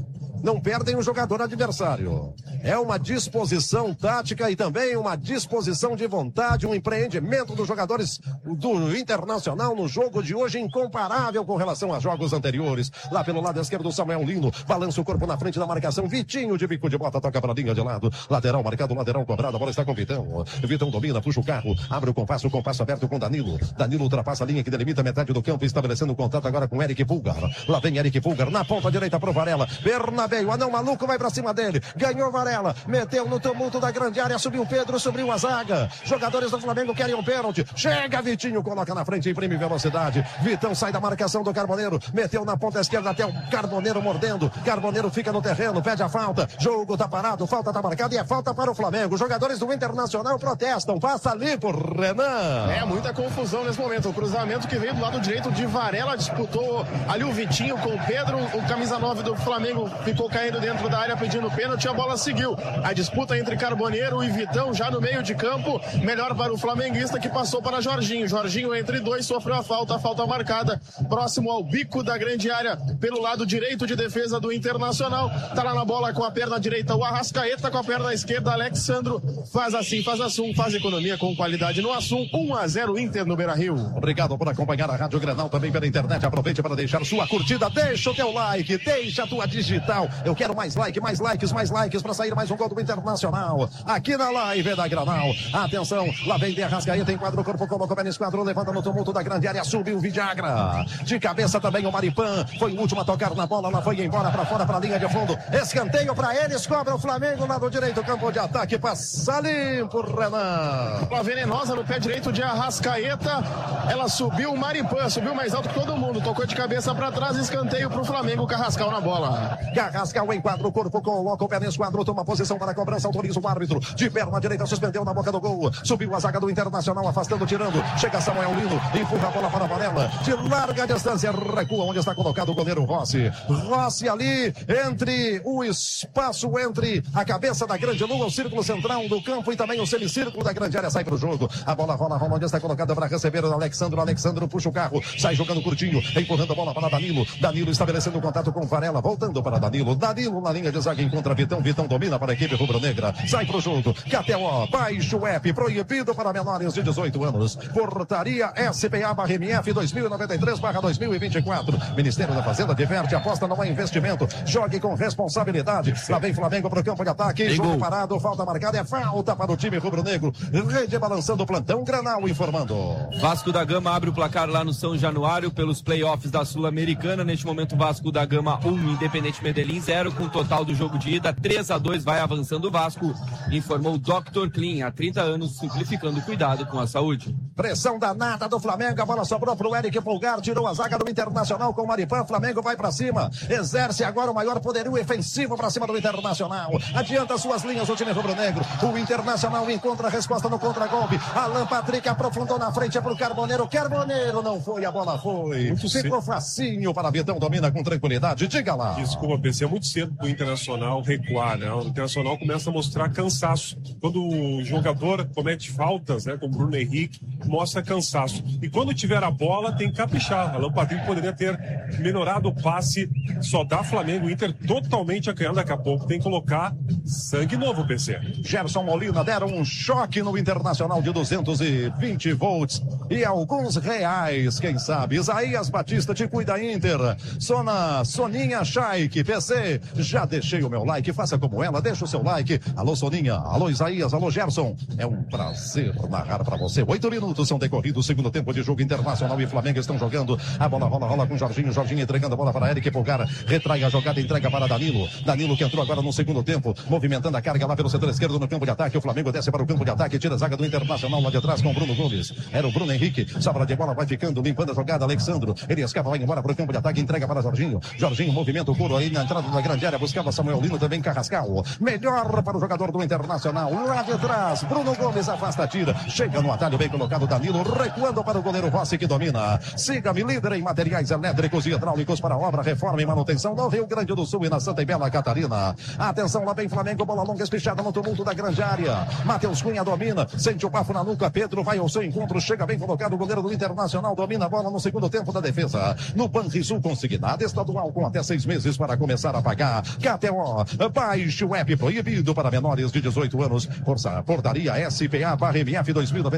S1: não perdem o jogador adversário. É uma disposição tática e também uma disposição de vontade, um empreendimento dos jogadores do Internacional no jogo de hoje incomparável com relação a jogos anteriores. Lá pelo lado esquerdo, o Samuel Lino balança o corpo na frente da marcação. Vitinho de bico de bota toca para a linha de lado. Lateral marcado, lateral cobrado. A bola está com Vitão. Vitão domina, puxa o carro, abre o compasso aberto com Danilo. Danilo ultrapassa a linha que delimita metade do campo, estabelecendo um contato agora com Eric Pulgar. Lá vem Eric Pulgar na ponta direita pro Varela. Bernabéu, anão maluco, vai pra cima dele. Ganhou Varela. Meteu no tumulto da grande área, subiu Pedro, subiu a zaga. Jogadores do Flamengo querem um pênalti. Chega Vitinho, coloca na frente, imprime velocidade. Vitão sai da marcação do Carboneiro, meteu na ponta esquerda até o Carboneiro mordendo. Carboneiro fica no terreno, pede a falta. Jogo tá parado, falta tá marcada e é falta para o Flamengo. Jogadores do Internacional protestam. Passa ali por Renan.
S4: É muita confusão nesse momento. O cruzamento que veio do lado direito de Varela, disputou ali o Vitinho com o Pedro. O camisa 9 do Flamengo ficou caindo dentro da área pedindo pênalti. A bola seguiu. A disputa entre Carboneiro e Vitão já no meio de campo. Melhor para o flamenguista que passou para Jorginho. Jorginho entre dois, sofreu a falta marcada próximo ao bico da grande área pelo lado direito de defesa do Internacional. Tá lá na bola com a perna direita o Arrascaeta, com a perna esquerda Alexandro. Faz assim, faz Assum, faz economia com qualidade no Assum. 1-0 Inter no Beira-Rio.
S1: Obrigado por acompanhar a Rádio Grenal também pela internet. Aproveite para deixar sua curtida, deixa o teu like, deixa a tua digital. Eu quero mais likes para sair mais um gol do Internacional aqui na live da Grenal. Atenção, lá vem de Arrascaeta, enquadra o corpo, colocou o pé no esquadrão, levanta no tumulto da grande área, subiu o Vidagra. De cabeça também o Maripan, foi o último a tocar na bola, lá foi embora para fora, para a linha de fundo. Escanteio para eles, cobra o Flamengo, lado direito, campo de ataque, passa limpo, Renan.
S4: Bola venenosa no pé direito de Arrascaeta, ela subiu o Maripan, subiu mais alto que todo mundo, tocou de cabeça para trás, escanteio para o Flamengo, Carrascal na bola.
S1: Carrascal enquadra o corpo, coloca o pé no esquadro, toma posição para a cobrança, autoriza o árbitro, de perna direita, suspendeu na boca do gol, subiu a zaga do Internacional, afastando, tirando, chega Samuel Lino, empurra a bola para a Varela, de larga distância, recua onde está colocado o goleiro Rossi. Rossi ali, entre o espaço, entre a cabeça da grande lua, o círculo central do campo e também o semicírculo da grande área, sai para o jogo, a bola rola onde está colocada para receber o Alexandro puxa o carro, sai jogando curtinho, empurrando a bola para Danilo estabelecendo contato com Varela, voltando para Danilo na linha de zaga, encontra Vitão domina para a equipe rubro-negra, sai pro jogo, KTO, baixe o app, proibido para menores de 18 anos, portaria SPA/MF 2093/2024, Ministério da Fazenda diverte, aposta não é investimento, jogue com responsabilidade. Lá vem Flamengo pro campo de ataque, jogo parado, falta marcada, é falta para o time rubro-negro, rede balançando o plantão, Grenal informando.
S3: Vasco da Gama abre o placar lá no São Januário pelos playoffs da Sul-Americana. Neste momento Vasco da Gama 1, Independente Medellín 0, com o total do jogo de ida 3-2, vai avançando o Vasco, informou o Dr. Clean, há 30 anos simplificando o cuidado com a saúde.
S1: Pressão danada do Flamengo, a bola sobrou pro Eric Pulgar, tirou a zaga do Internacional com o Maripan, Flamengo vai pra cima, exerce agora o maior poderio ofensivo pra cima do Internacional, adianta suas linhas o time rubro-negro, o Internacional encontra a resposta no contra-golpe, Alan Patrick aprofundou na frente pro Carboneiro não foi, a bola foi, ficou facinho para Vitão, domina com tranquilidade, diga lá.
S7: Desculpa, PC, é muito cedo pro Internacional recuar, né? O Internacional começa a mostrar cansaço. Quando o jogador comete faltas, né, como o Bruno Henrique, mostra cansaço. E quando tiver a bola, tem que caprichar. Alan Patrick poderia ter melhorado o passe, só dá Flamengo, o Inter totalmente acanhando daqui a pouco. Tem que colocar sangue novo, PC.
S1: Gerson Molina deram um choque no Internacional de 220 volts e alguns reais, quem sabe. Isaías Batista, te cuida, Inter. Soninha Shaik, PC, já deixei o meu like, faça como ela. curta, deixa o seu like. Alô, Soninha, alô, Isaías, alô, Gerson. É um prazer narrar pra você. 8 minutos são decorridos, segundo tempo de jogo. Internacional e Flamengo estão jogando. A bola rola com Jorginho. Jorginho entregando a bola para Eric Pulgar. Retrai a jogada, entrega para Danilo. Danilo que entrou agora no segundo tempo, movimentando a carga lá pelo setor esquerdo no campo de ataque. O Flamengo desce para o campo de ataque, tira a zaga do Internacional lá de trás com o Bruno Gomes. Era o Bruno Henrique. Sobra de bola, vai ficando, limpando a jogada. Alexandro. Ele escapa, vai embora para o campo de ataque, entrega para Jorginho. Jorginho movimenta o couro aí na entrada da grande área. Buscava Samuel Lino, também Carrascal. Melhor para o jogador do Internacional. Lá de trás, Bruno Gomes afasta a tira. Chega no atalho, bem colocado Danilo, recuando para o goleiro Rossi que domina. Siga-me, líder em materiais elétricos e hidráulicos para obra, reforma e manutenção no Rio Grande do Sul e na Santa e Bela Catarina. Atenção, lá vem Flamengo, bola longa espichada no tumulto da grande área. Matheus Cunha domina, sente o bafo na nuca. Pedro vai ao seu encontro, chega bem colocado. O goleiro do Internacional domina a bola no segundo tempo da defesa. No Banrisul, consignado estadual com até 6 meses para começar a pagar. KTO, baixe o app, proibido para menores de 18 anos. Portaria SPA/MF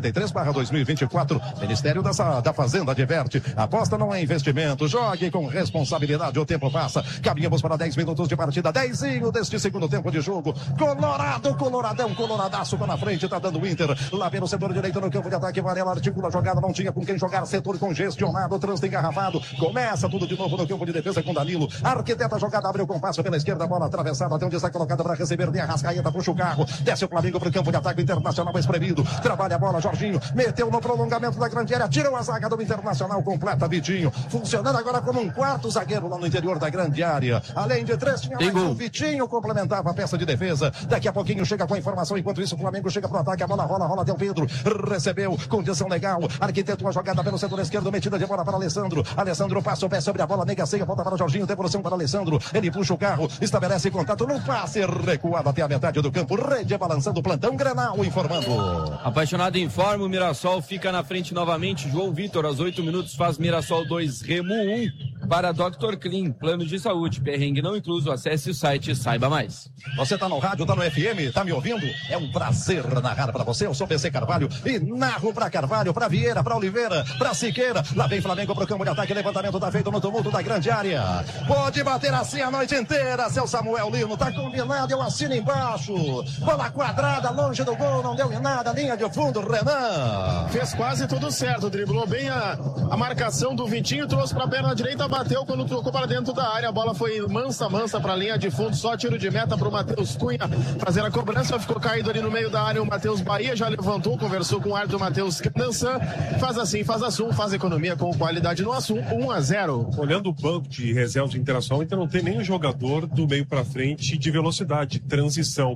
S1: 2023/2024. Ministério da Fazenda adverte. Aposta não é investimento. Jogue com responsabilidade. O tempo passa. Caminhamos para 10 minutos de partida. 10 deste segundo tempo de jogo. Colorado, Coloradão, Coloradaço tá na frente. Tá dando o Inter. Lá pelo setor direito no campo de ataque. Varela articula a jogada. Não tinha com quem jogar. Setor congestionado. Trânsito engarrafado. Começa tudo de novo no campo de defesa com Danilo. Arquiteta a jogada. Abre o compasso pela esquerda. Bola atravessada. Até onde está colocada para receber. De Arrascaeta. Puxa o carro. Desce o Flamengo para o campo de ataque. Internacional espremido. Trabalha a bola. Jorginho. Meteu no prolongamento da grande área. Tirou a zaga do Internacional. Completa Vitinho. Funcionando agora como um quarto zagueiro lá no interior da grande área. Além de 3, tinha mais um. Vitinho complementava a peça de defesa. Daqui a pouquinho chega com a informação. Enquanto isso, o Flamengo chega pro ataque. A bola rola até o Pedro. Recebeu. Condição legal. Arquiteto uma jogada pelo setor esquerdo. Metida de bola para Alessandro. Alessandro passa o pé sobre a bola. Nega ceia. Volta para o Jorginho. Devolução para Alessandro. Ele puxa o carro. Estabelece contato no passe. Recuado até a metade do campo. Rede balançando. Plantão Grenal informando.
S3: Apaixonado informa. O Mirassol fica na frente novamente. João Vitor, aos 8 minutos, faz Mirassol 2, Remo 1. Para Dr. Clean, planos de saúde, perrengue não incluso, acesse o site e saiba mais.
S1: Você tá no rádio, tá no FM, tá me ouvindo? É um prazer narrar pra você, eu sou PC Carvalho e narro pra Carvalho, pra Vieira, pra Oliveira, pra Siqueira. Lá vem Flamengo pro campo de ataque, levantamento tá feito no tumulto da grande área. Pode bater assim a noite inteira, seu Samuel Lino, tá combinado, eu assino embaixo. Bola quadrada, longe do gol, não deu em nada, linha de fundo, Renan.
S4: Fez quase tudo certo, driblou bem a marcação do Vitinho, trouxe pra perna direita, bateu quando tocou para dentro da área, a bola foi mansa para a linha de fundo, só tiro de meta para o Matheus Cunha fazer a cobrança, ficou caído ali no meio da área, o Matheus Bahia já levantou, conversou com o árbitro Matheus Candançan, faz assim, faz assum, faz economia com qualidade no assum, 1-0.
S7: Olhando o banco de reservas de Internacional, então não tem nenhum jogador do meio para frente de velocidade, transição.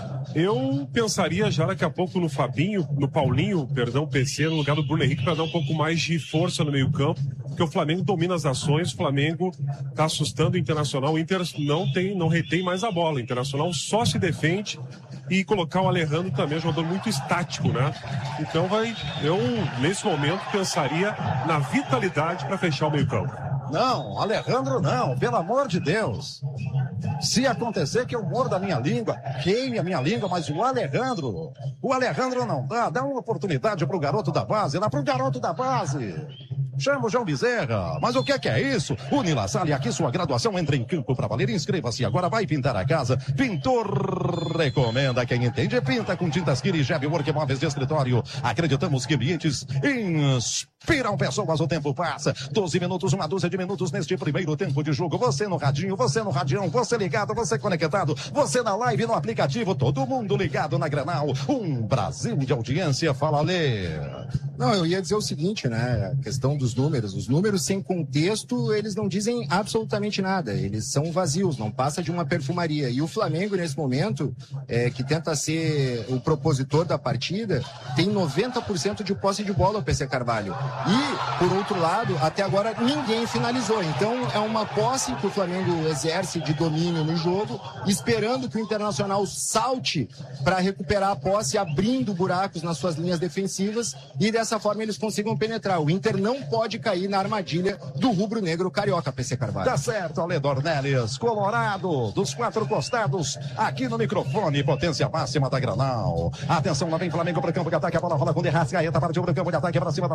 S7: Eu pensaria já daqui a pouco no Paulinho, PC, no lugar do Bruno Henrique, para dar um pouco mais de força no meio campo, porque o Flamengo domina as ações, o Flamengo está assustando o Internacional, o Inter não retém mais a bola, o Internacional só se defende, e colocar o Alejandro também, um jogador muito estático, né? Então eu nesse momento pensaria na vitalidade para fechar o meio campo.
S1: Não, Alejandro não, pelo amor de Deus. Se acontecer que eu morda a minha língua, queime a minha língua, mas o Alejandro não dá uma oportunidade pro garoto da base, lá pro garoto da base. Chama o João Bezerra. Mas o que é isso? Unila Salle, aqui sua graduação entra em campo para valer. Inscreva-se agora, vai pintar a casa. Pintor recomenda. Quem entende, pinta com tintas Kiri, Geb, Work Móveis de escritório. Acreditamos que ambientes inspiram pessoas. O tempo passa. 12 minutos, uma dúzia de minutos neste primeiro tempo de jogo. Você no radinho, você no radião, você ligado, você conectado, você na live, no aplicativo, todo mundo ligado na Grenal. Um Brasil de audiência. Fala, Lê.
S14: Não, eu ia dizer o seguinte, né? A questão dos números. Os números sem contexto, eles não dizem absolutamente nada. Eles são vazios, não passa de uma perfumaria. E o Flamengo, nesse momento, que tenta ser o propositor da partida, tem 90% de posse de bola, o PC Carvalho. E, por outro lado, até agora ninguém finalizou. Então, é uma posse que o Flamengo exerce de domínio no jogo, esperando que o Internacional salte para recuperar a posse, abrindo buracos nas suas linhas defensivas, e dessa forma eles consigam penetrar. O Inter não pode cair na armadilha do rubro-negro carioca, PC Carvalho.
S1: Tá certo, Ale Dornelles, Colorado, dos 4 costados, aqui no microfone, potência máxima da Grenal. Atenção, lá vem Flamengo para o campo de ataque, a bola rola com o de Arrascaeta, partiu para o campo de ataque, para cima da marcação,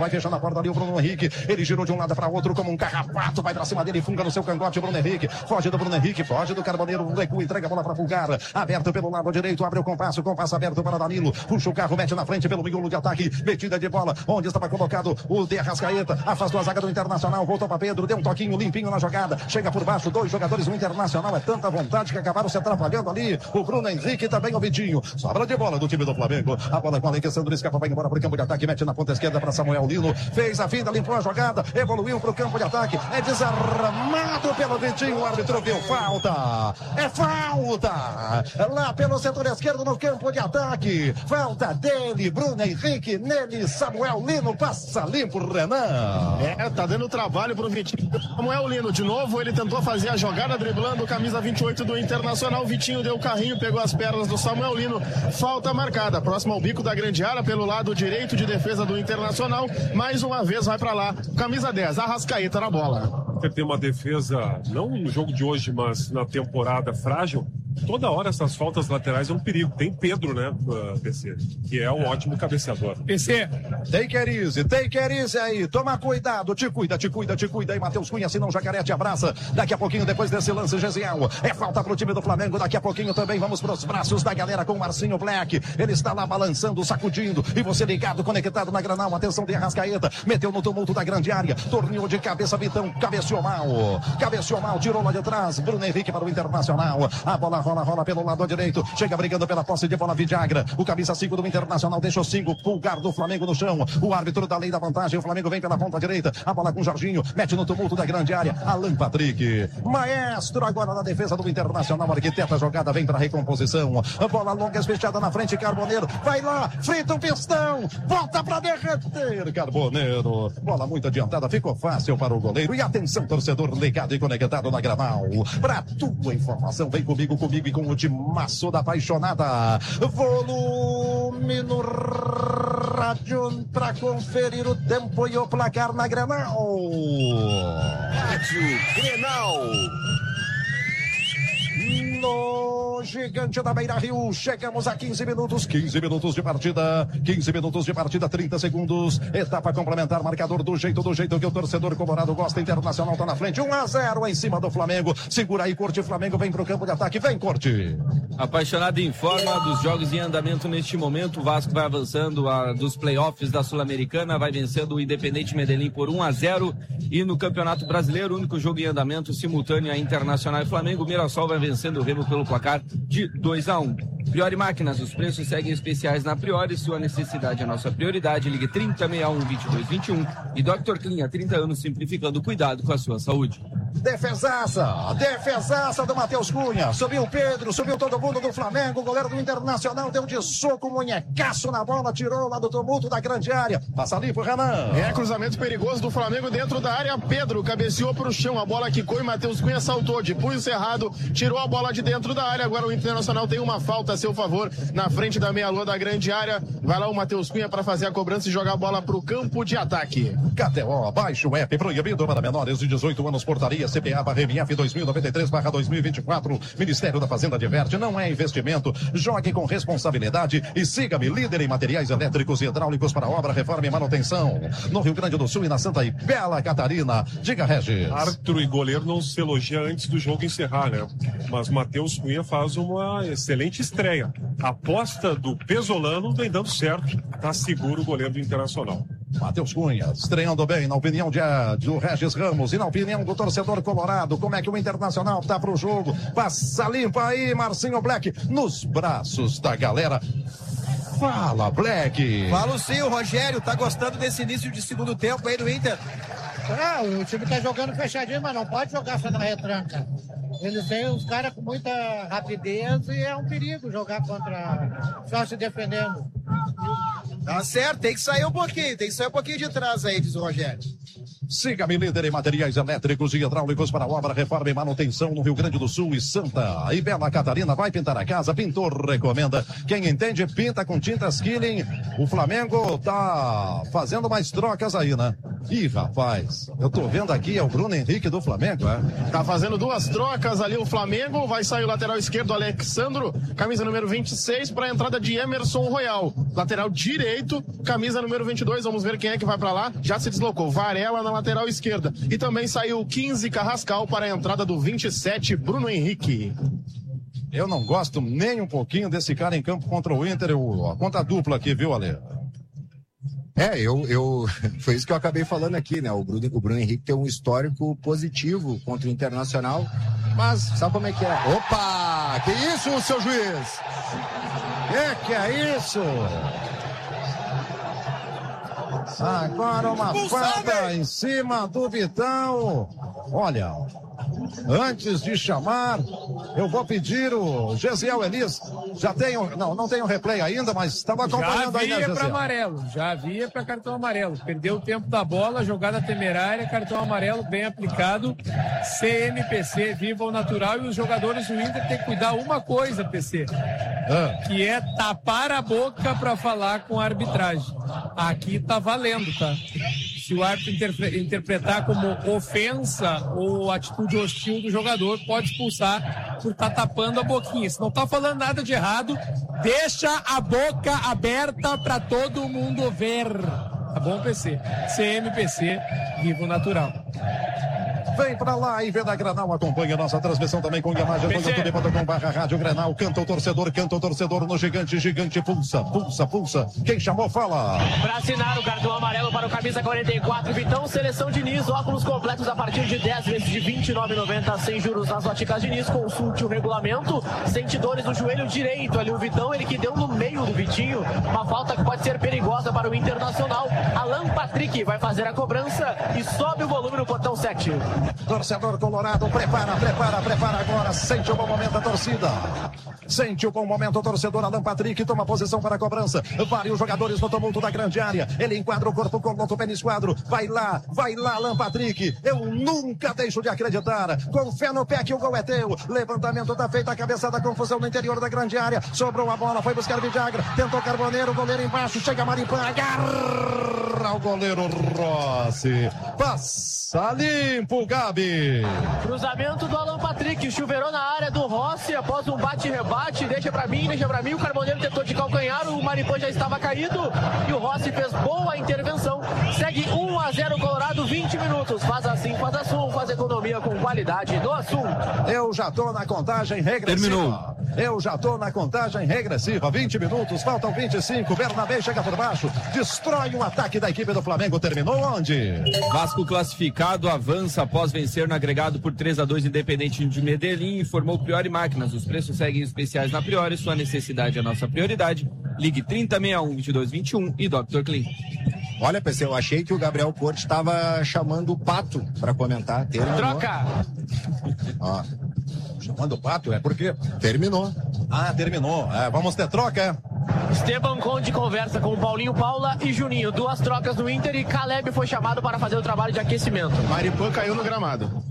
S1: vai fechando a porta ali o Bruno Henrique. Ele girou de um lado para outro como um carrapato, vai pra cima dele, funga no seu cangote o Bruno Henrique. Foge do Bruno Henrique, foge do Carboneiro, recua, entrega a bola para Pulgar. Aberto pelo lado direito, abre o compasso aberto para Danilo. Puxa o carro, mete na frente pelo miolo de ataque. Metida de bola, onde estava colocado o De Arrascaeta. Afastou a zaga do Internacional, voltou para Pedro, deu um toquinho limpinho na jogada. Chega por baixo, 2 jogadores do Internacional. É tanta vontade que acabaram se atrapalhando ali. O Bruno Henrique e também o Vitinho. Sobra de bola do time do Flamengo. A bola com Alexandre escapa, vai embora para o campo de ataque. Mete na ponta esquerda para Samuel Lino. Fez a finta, limpou a jogada. Evoluiu para o campo de ataque. É desarmado pelo Vitinho. O árbitro viu falta. É falta. Lá pelo setor esquerdo no campo de ataque. Falta dele, Bruno Henrique. Nele, Samuel Lino. Passa limpo, Renan.
S4: Tá dando trabalho pro Vitinho. Samuel Lino, de novo, ele tentou fazer a jogada driblando o camisa 28 do Internacional. Vitinho deu o carrinho, pegou as pernas do Samuel Lino. Falta marcada. Próximo ao bico da grande área, pelo lado direito de defesa do Internacional. Mais uma vez vai pra lá. Camisa 10, Arrascaeta na bola.
S7: Tem uma defesa, não no jogo de hoje, mas na temporada frágil. Toda hora essas faltas laterais é um perigo. Tem Pedro, né, PC, que é um ótimo cabeceador.
S5: PC,
S1: take it easy aí. Toma cuidado, te cuida. E Matheus Cunha, senão o Jacaré te abraça. Daqui a pouquinho, depois desse lance, Gesiel. É falta pro time do Flamengo. Daqui a pouquinho também vamos pros braços da galera com o Marcinho Black. Ele está lá balançando, sacudindo. E você ligado, conectado na Granal. Atenção de Arrascaeta. Meteu no tumulto da grande área. Torneou de cabeça, Vitão. Cabeceou mal, tirou lá de trás. Bruno Henrique para o Internacional. A bola rola pelo lado direito. Chega brigando pela posse de bola, Vidagra. O camisa 5 do Internacional deixou 5. Pulgar do Flamengo no chão. O árbitro da lei da vantagem. O Flamengo vem pela ponta direita. A bola com o Jorginho. Mete no tumulto da grande área. Alan Patrick. Maestro agora na defesa do Internacional. Arquiteta a jogada, vem para recomposição. A bola longa fechada na frente. Carboneiro. Vai lá. Frita o pistão. Bota para derreter. Carboneiro. Bola muito adiantada. Ficou fácil para o goleiro. E atenção, torcedor ligado e conectado na Granal. Para tua informação, vem comigo e com o timaço da apaixonada. Volume no rádio para conferir o tempo e o placar na Granal.
S2: Rádio Grenal.
S1: No Gigante da Beira-Rio, chegamos a 15 minutos de partida, 30 segundos, etapa complementar, marcador do jeito que o torcedor colorado gosta. Internacional tá na frente, 1-0 em cima do Flamengo. Segura aí, Corte. Flamengo vem pro campo de ataque, vem, Corte.
S3: Apaixonado informa dos jogos em andamento neste momento. O Vasco vai avançando dos playoffs da Sul-Americana, vai vencendo o Independente Medellín por 1-0. E no Campeonato Brasileiro, o único jogo em andamento simultâneo a Internacional e Flamengo, o Mirassol vai vencendo o Remo pelo placar de 2-1. Priori Máquinas, os preços seguem especiais na Priori. Sua necessidade é nossa prioridade. Ligue 3061-2221 e Dr. Clean, há 30 anos simplificando o cuidado com a sua saúde.
S1: Defesaça do Matheus Cunha. Subiu o Pedro, subiu todo mundo do Flamengo. O goleiro do Internacional deu de soco, munhecaço na bola, tirou lá do tumulto da grande área. Passa limpo, Renan.
S4: Cruzamento perigoso do Flamengo dentro da área. Pedro cabeceou pro chão, a bola quicou e Matheus Cunha saltou de punho cerrado, tirou a bola de dentro da área. Agora o Internacional tem uma falta a seu favor na frente da meia-lua da grande área. Vai lá o Matheus Cunha para fazer a cobrança e jogar a bola pro campo de ataque.
S1: KTO, baixe o app, proibido para menores de 18 anos, portaria CPA/MF 2093/2024. Ministério da Fazenda adverte, não é investimento. Jogue com responsabilidade e siga-me, líder em materiais elétricos e hidráulicos para obra, reforma e manutenção. No Rio Grande do Sul e na Santa e Bela Catarina. Diga, Regis.
S7: Árbitro e goleiro não se elogia antes do jogo encerrar, né? Mas Matheus Cunha faz uma excelente estreia. A aposta do Pesolano vem dando certo. Tá seguro o goleiro do Internacional.
S1: Matheus Cunha, estreando bem, na opinião do Regis Ramos e na opinião do torcedor colorado. Como é que o Internacional tá pro jogo? Passa limpo aí, Marcinho Black, nos braços da galera. Fala, Black.
S10: Falo sim, o Rogério tá gostando desse início de segundo tempo aí do Inter.
S15: O time tá jogando fechadinho, mas não pode jogar só na retranca. Eles têm os caras com muita rapidez e é um perigo jogar contra só se defendendo.
S10: Tá certo, tem que sair um pouquinho de trás aí, diz o Rogério.
S1: Siga-me, líder em materiais elétricos e hidráulicos para obra, reforma e manutenção no Rio Grande do Sul e Santa e Bela Catarina. Vai pintar a casa, pintor recomenda. Quem entende, pinta com tintas Killing. O Flamengo tá fazendo mais trocas aí, né? Ih, rapaz, eu tô vendo aqui, é o Bruno Henrique do Flamengo, é?
S4: Tá fazendo 2 trocas ali o Flamengo, vai sair o lateral esquerdo, Alexandro, camisa número 26, para a entrada de Emerson Royal. Lateral direito, camisa número 22, vamos ver quem é que vai para lá. Já se deslocou, Varela na lateral esquerda. E também saiu o 15, Carrascal, para a entrada do 27, Bruno Henrique.
S1: Eu não gosto nem um pouquinho desse cara em campo contra o Inter, a conta dupla aqui, viu, Ale?
S14: Foi isso que eu acabei falando aqui, né? O Bruno Henrique tem um histórico positivo contra o Internacional, mas sabe como é que é? Opa! Que isso, seu juiz?
S1: Que é isso? Agora uma falta em cima do Vitão. Olha, antes de chamar, eu vou pedir o Gesiel Elis. Já tenho, não tenho replay ainda, mas estava acompanhando aí, né,
S5: Já
S1: Gesiel?
S5: havia para amarelo, já havia para cartão amarelo. Perdeu o tempo da bola, jogada temerária, cartão amarelo bem aplicado. CMPC, viva o natural. E os jogadores do Inter têm que cuidar uma coisa, PC, que é tapar a boca para falar com a arbitragem. Aqui tá valendo, tá? Se o árbitro interpretar como ofensa ou atitude hostil do jogador, pode expulsar por estar tapando a boquinha. Se não tá falando nada de errado, deixa a boca aberta para todo mundo ver. Tá bom, PC? CMPC, vivo natural.
S1: Vem pra lá e vê da Grenal, acompanha a nossa transmissão também com imagens no youtube.com/Rádio Grenal. Canta o torcedor no gigante, pulsa. Quem chamou, fala.
S6: Pra assinar o cartão amarelo para o camisa 44, Vitão, Seleção Diniz, óculos completos a partir de 10 vezes de R$ 29,90, sem juros nas óticas Diniz. Consulte o regulamento. Sente dores no joelho direito ali, o Vitão, ele que deu no meio do Vitinho, uma falta que pode ser perigosa para o Internacional. Alan Patrick vai fazer a cobrança e sobe o volume no portão 7.
S1: Torcedor colorado, prepara agora, sente o bom momento a torcida. Sente o bom momento o torcedor Alan Patrick, toma posição para a cobrança. Vários jogadores no tumulto da grande área. Ele enquadra o corpo com o pênis quadro. Vai lá, Alan Patrick. Eu nunca deixo de acreditar. Com fé no pé que o gol é teu. Levantamento tá feito, a cabeçada, confusão no interior da grande área. Sobrou a bola, foi buscar Vidagra. Tentou Carboneiro, o goleiro embaixo. Chega Maripã, agarra o goleiro Rossi. Passa limpo, Gabi.
S6: Cruzamento do Alan Patrick, chuveirou na área do Rossi após um bate-rebate, deixa pra mim, o Carboneiro tentou de calcanhar, o Maripã já estava caído e o Rossi fez boa intervenção. Segue 1-0 Colorado, 20 minutos, faz assim, faz Assum, faz economia com qualidade no Assum.
S1: Eu já tô na contagem regressiva.
S3: Terminou.
S1: Eu já tô na contagem regressiva, 20 minutos, faltam 25, Bernabé chega por baixo, destrói o ataque da equipe do Flamengo, terminou onde?
S3: Vasco classificado, avança após vencer no agregado por 3-2 Independente de Medellín, informou Priori Máquinas. Os preços seguem especiais na Priori, sua necessidade é a nossa prioridade. Ligue 3061-2221 e Dr. Clean.
S14: Olha, PC, eu achei que o Gabriel Porto estava chamando o Pato para comentar. Terminou.
S6: Troca!
S14: Ó.
S1: Chamando o Pato, é porque...
S14: Terminou.
S1: Terminou. Vamos ter troca.
S6: Esteban Conde conversa com Paulinho Paula e Juninho. 2 trocas no Inter e Caleb foi chamado para fazer o trabalho de aquecimento.
S4: Maripã caiu no gramado.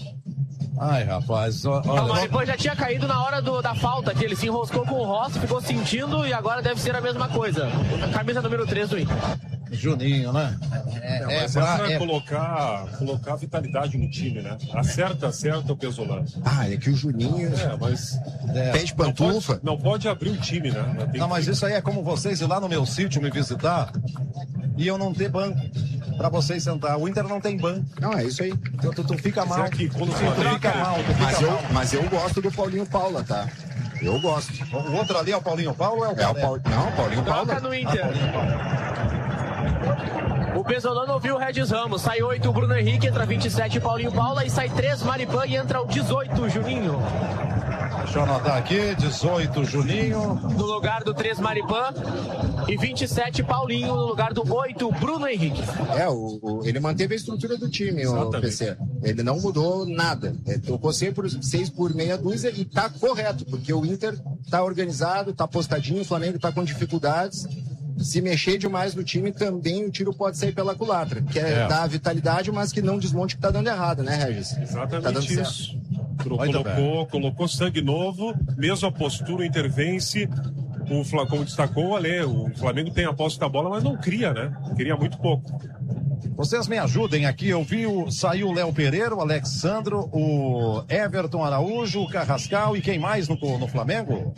S1: Ai, rapaz, olha...
S6: O Maripã já tinha caído na hora da falta, que ele se enroscou com o Rossi, ficou sentindo e agora deve ser a mesma coisa. Camisa número 3 do Inter.
S1: Juninho, né?
S7: Mas essa é colocar vitalidade no time, né? Acerta o Pesolano.
S14: É que o Juninho
S7: mas
S14: pede pantufa.
S7: Não pode abrir o time, né?
S1: Mas isso aí é como vocês ir lá no meu sítio me visitar e eu não ter banco pra vocês sentar. O Inter não tem banco.
S14: Não, é isso aí.
S1: Tu fica mal.
S7: Aqui,
S1: tu fica mal.
S14: Mas eu gosto do Paulinho Paula, tá? Eu gosto.
S1: O outro ali é o Paulinho Paula ou é o Paulinho?
S14: Não, Paulinho Paula.
S6: Troca no Inter. O Pesolano ouviu o Regis Ramos. Sai 8 o Bruno Henrique, entra 27 Paulinho Paula e sai 3 Maripã e entra o 18 Juninho.
S1: Deixa eu anotar aqui, 18 Juninho.
S6: No lugar do 3 Maripã e 27 Paulinho no lugar do 8 Bruno Henrique.
S14: Ele manteve a estrutura do time, o PC. Ele não mudou nada. Tocou 6 por meia dúzia e tá correto, porque o Inter tá organizado, tá postadinho, o Flamengo tá com dificuldades. Se mexer demais no time, também o tiro pode sair pela culatra, que é dar vitalidade, mas que não desmonte o que tá dando errado, né, Regis?
S7: Exatamente
S14: tá dando
S7: isso.
S14: Certo.
S7: Colocou sangue novo, mesmo a postura intervence. Como destacou o Ale, o Flamengo tem a posse da bola, mas não cria, né? Cria muito pouco.
S1: Vocês me ajudem aqui, eu vi, saiu o Léo Pereira, o Alexandro, o Everton Araújo, o Carrascal e quem mais no Flamengo?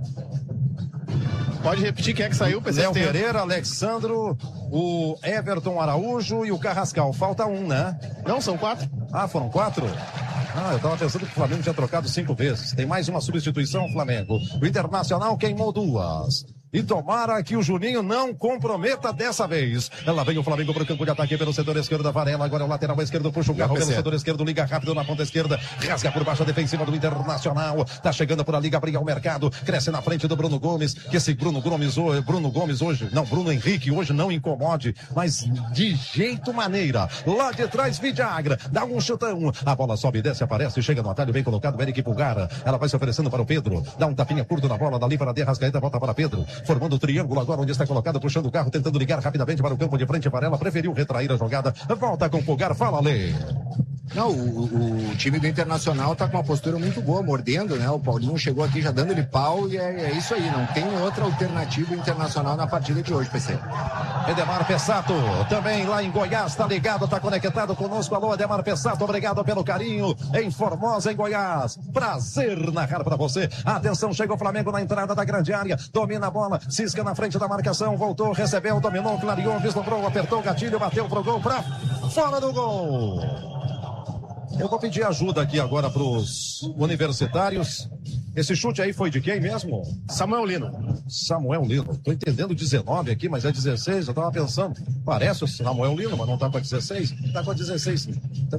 S4: Pode repetir quem é que saiu?
S1: Léo Pereira, Alexandro, o Everton Araújo e o Carrascal. Falta um, né?
S4: Não, são 4.
S1: Ah, foram 4? Eu tava pensando que o Flamengo tinha trocado 5 vezes. Tem mais uma substituição, Flamengo. O Internacional queimou 2. E tomara que o Juninho não comprometa dessa vez. Ela vem o Flamengo pro campo de ataque pelo setor esquerdo da Varela. Agora é o lateral esquerdo, puxa o carro pelo setor esquerdo, liga rápido na ponta esquerda, rasga por baixo a defensiva do Internacional. Tá chegando por ali, Gabriel Mercado, cresce na frente do Bruno Gomes, que esse Bruno Gomes hoje, não, Bruno Henrique hoje não incomode, mas de jeito maneira. Lá de trás, Vidagra, dá um chutão. A bola sobe e desce, aparece, chega no atalho, bem colocado, Eric Pulgar. Ela vai se oferecendo para o Pedro, dá um tapinha curto na bola, dali para a Arrascaeta, volta para Pedro. Formando o triângulo agora onde está colocado, puxando o carro, tentando ligar rapidamente para o campo de frente. Varela preferiu retrair a jogada. Volta com o Pulgar, fala, Lê.
S14: Não, o time do Internacional tá com uma postura muito boa, mordendo, né? O Paulinho chegou aqui já dando-lhe pau e é isso aí. Não tem outra alternativa Internacional na partida de hoje, PC.
S1: Edemar Pessato, também lá em Goiás, tá ligado, tá conectado conosco. Alô, Edemar Pessato, obrigado pelo carinho. Em Formosa, em Goiás. Prazer narrar pra você. Atenção, chega o Flamengo na entrada da grande área. Domina a bola, cisca na frente da marcação. Voltou, recebeu, dominou, clareou, vislumbrou, apertou o gatilho, bateu pro gol, pra fora do gol. Eu vou pedir ajuda aqui agora pros universitários. Esse chute aí foi de quem mesmo?
S4: Samuel Lino.
S1: Samuel Lino. Tô entendendo 19 aqui, mas é 16. Eu tava pensando, parece o Samuel Lino, mas não tá com a 16. Tá com a 16. Então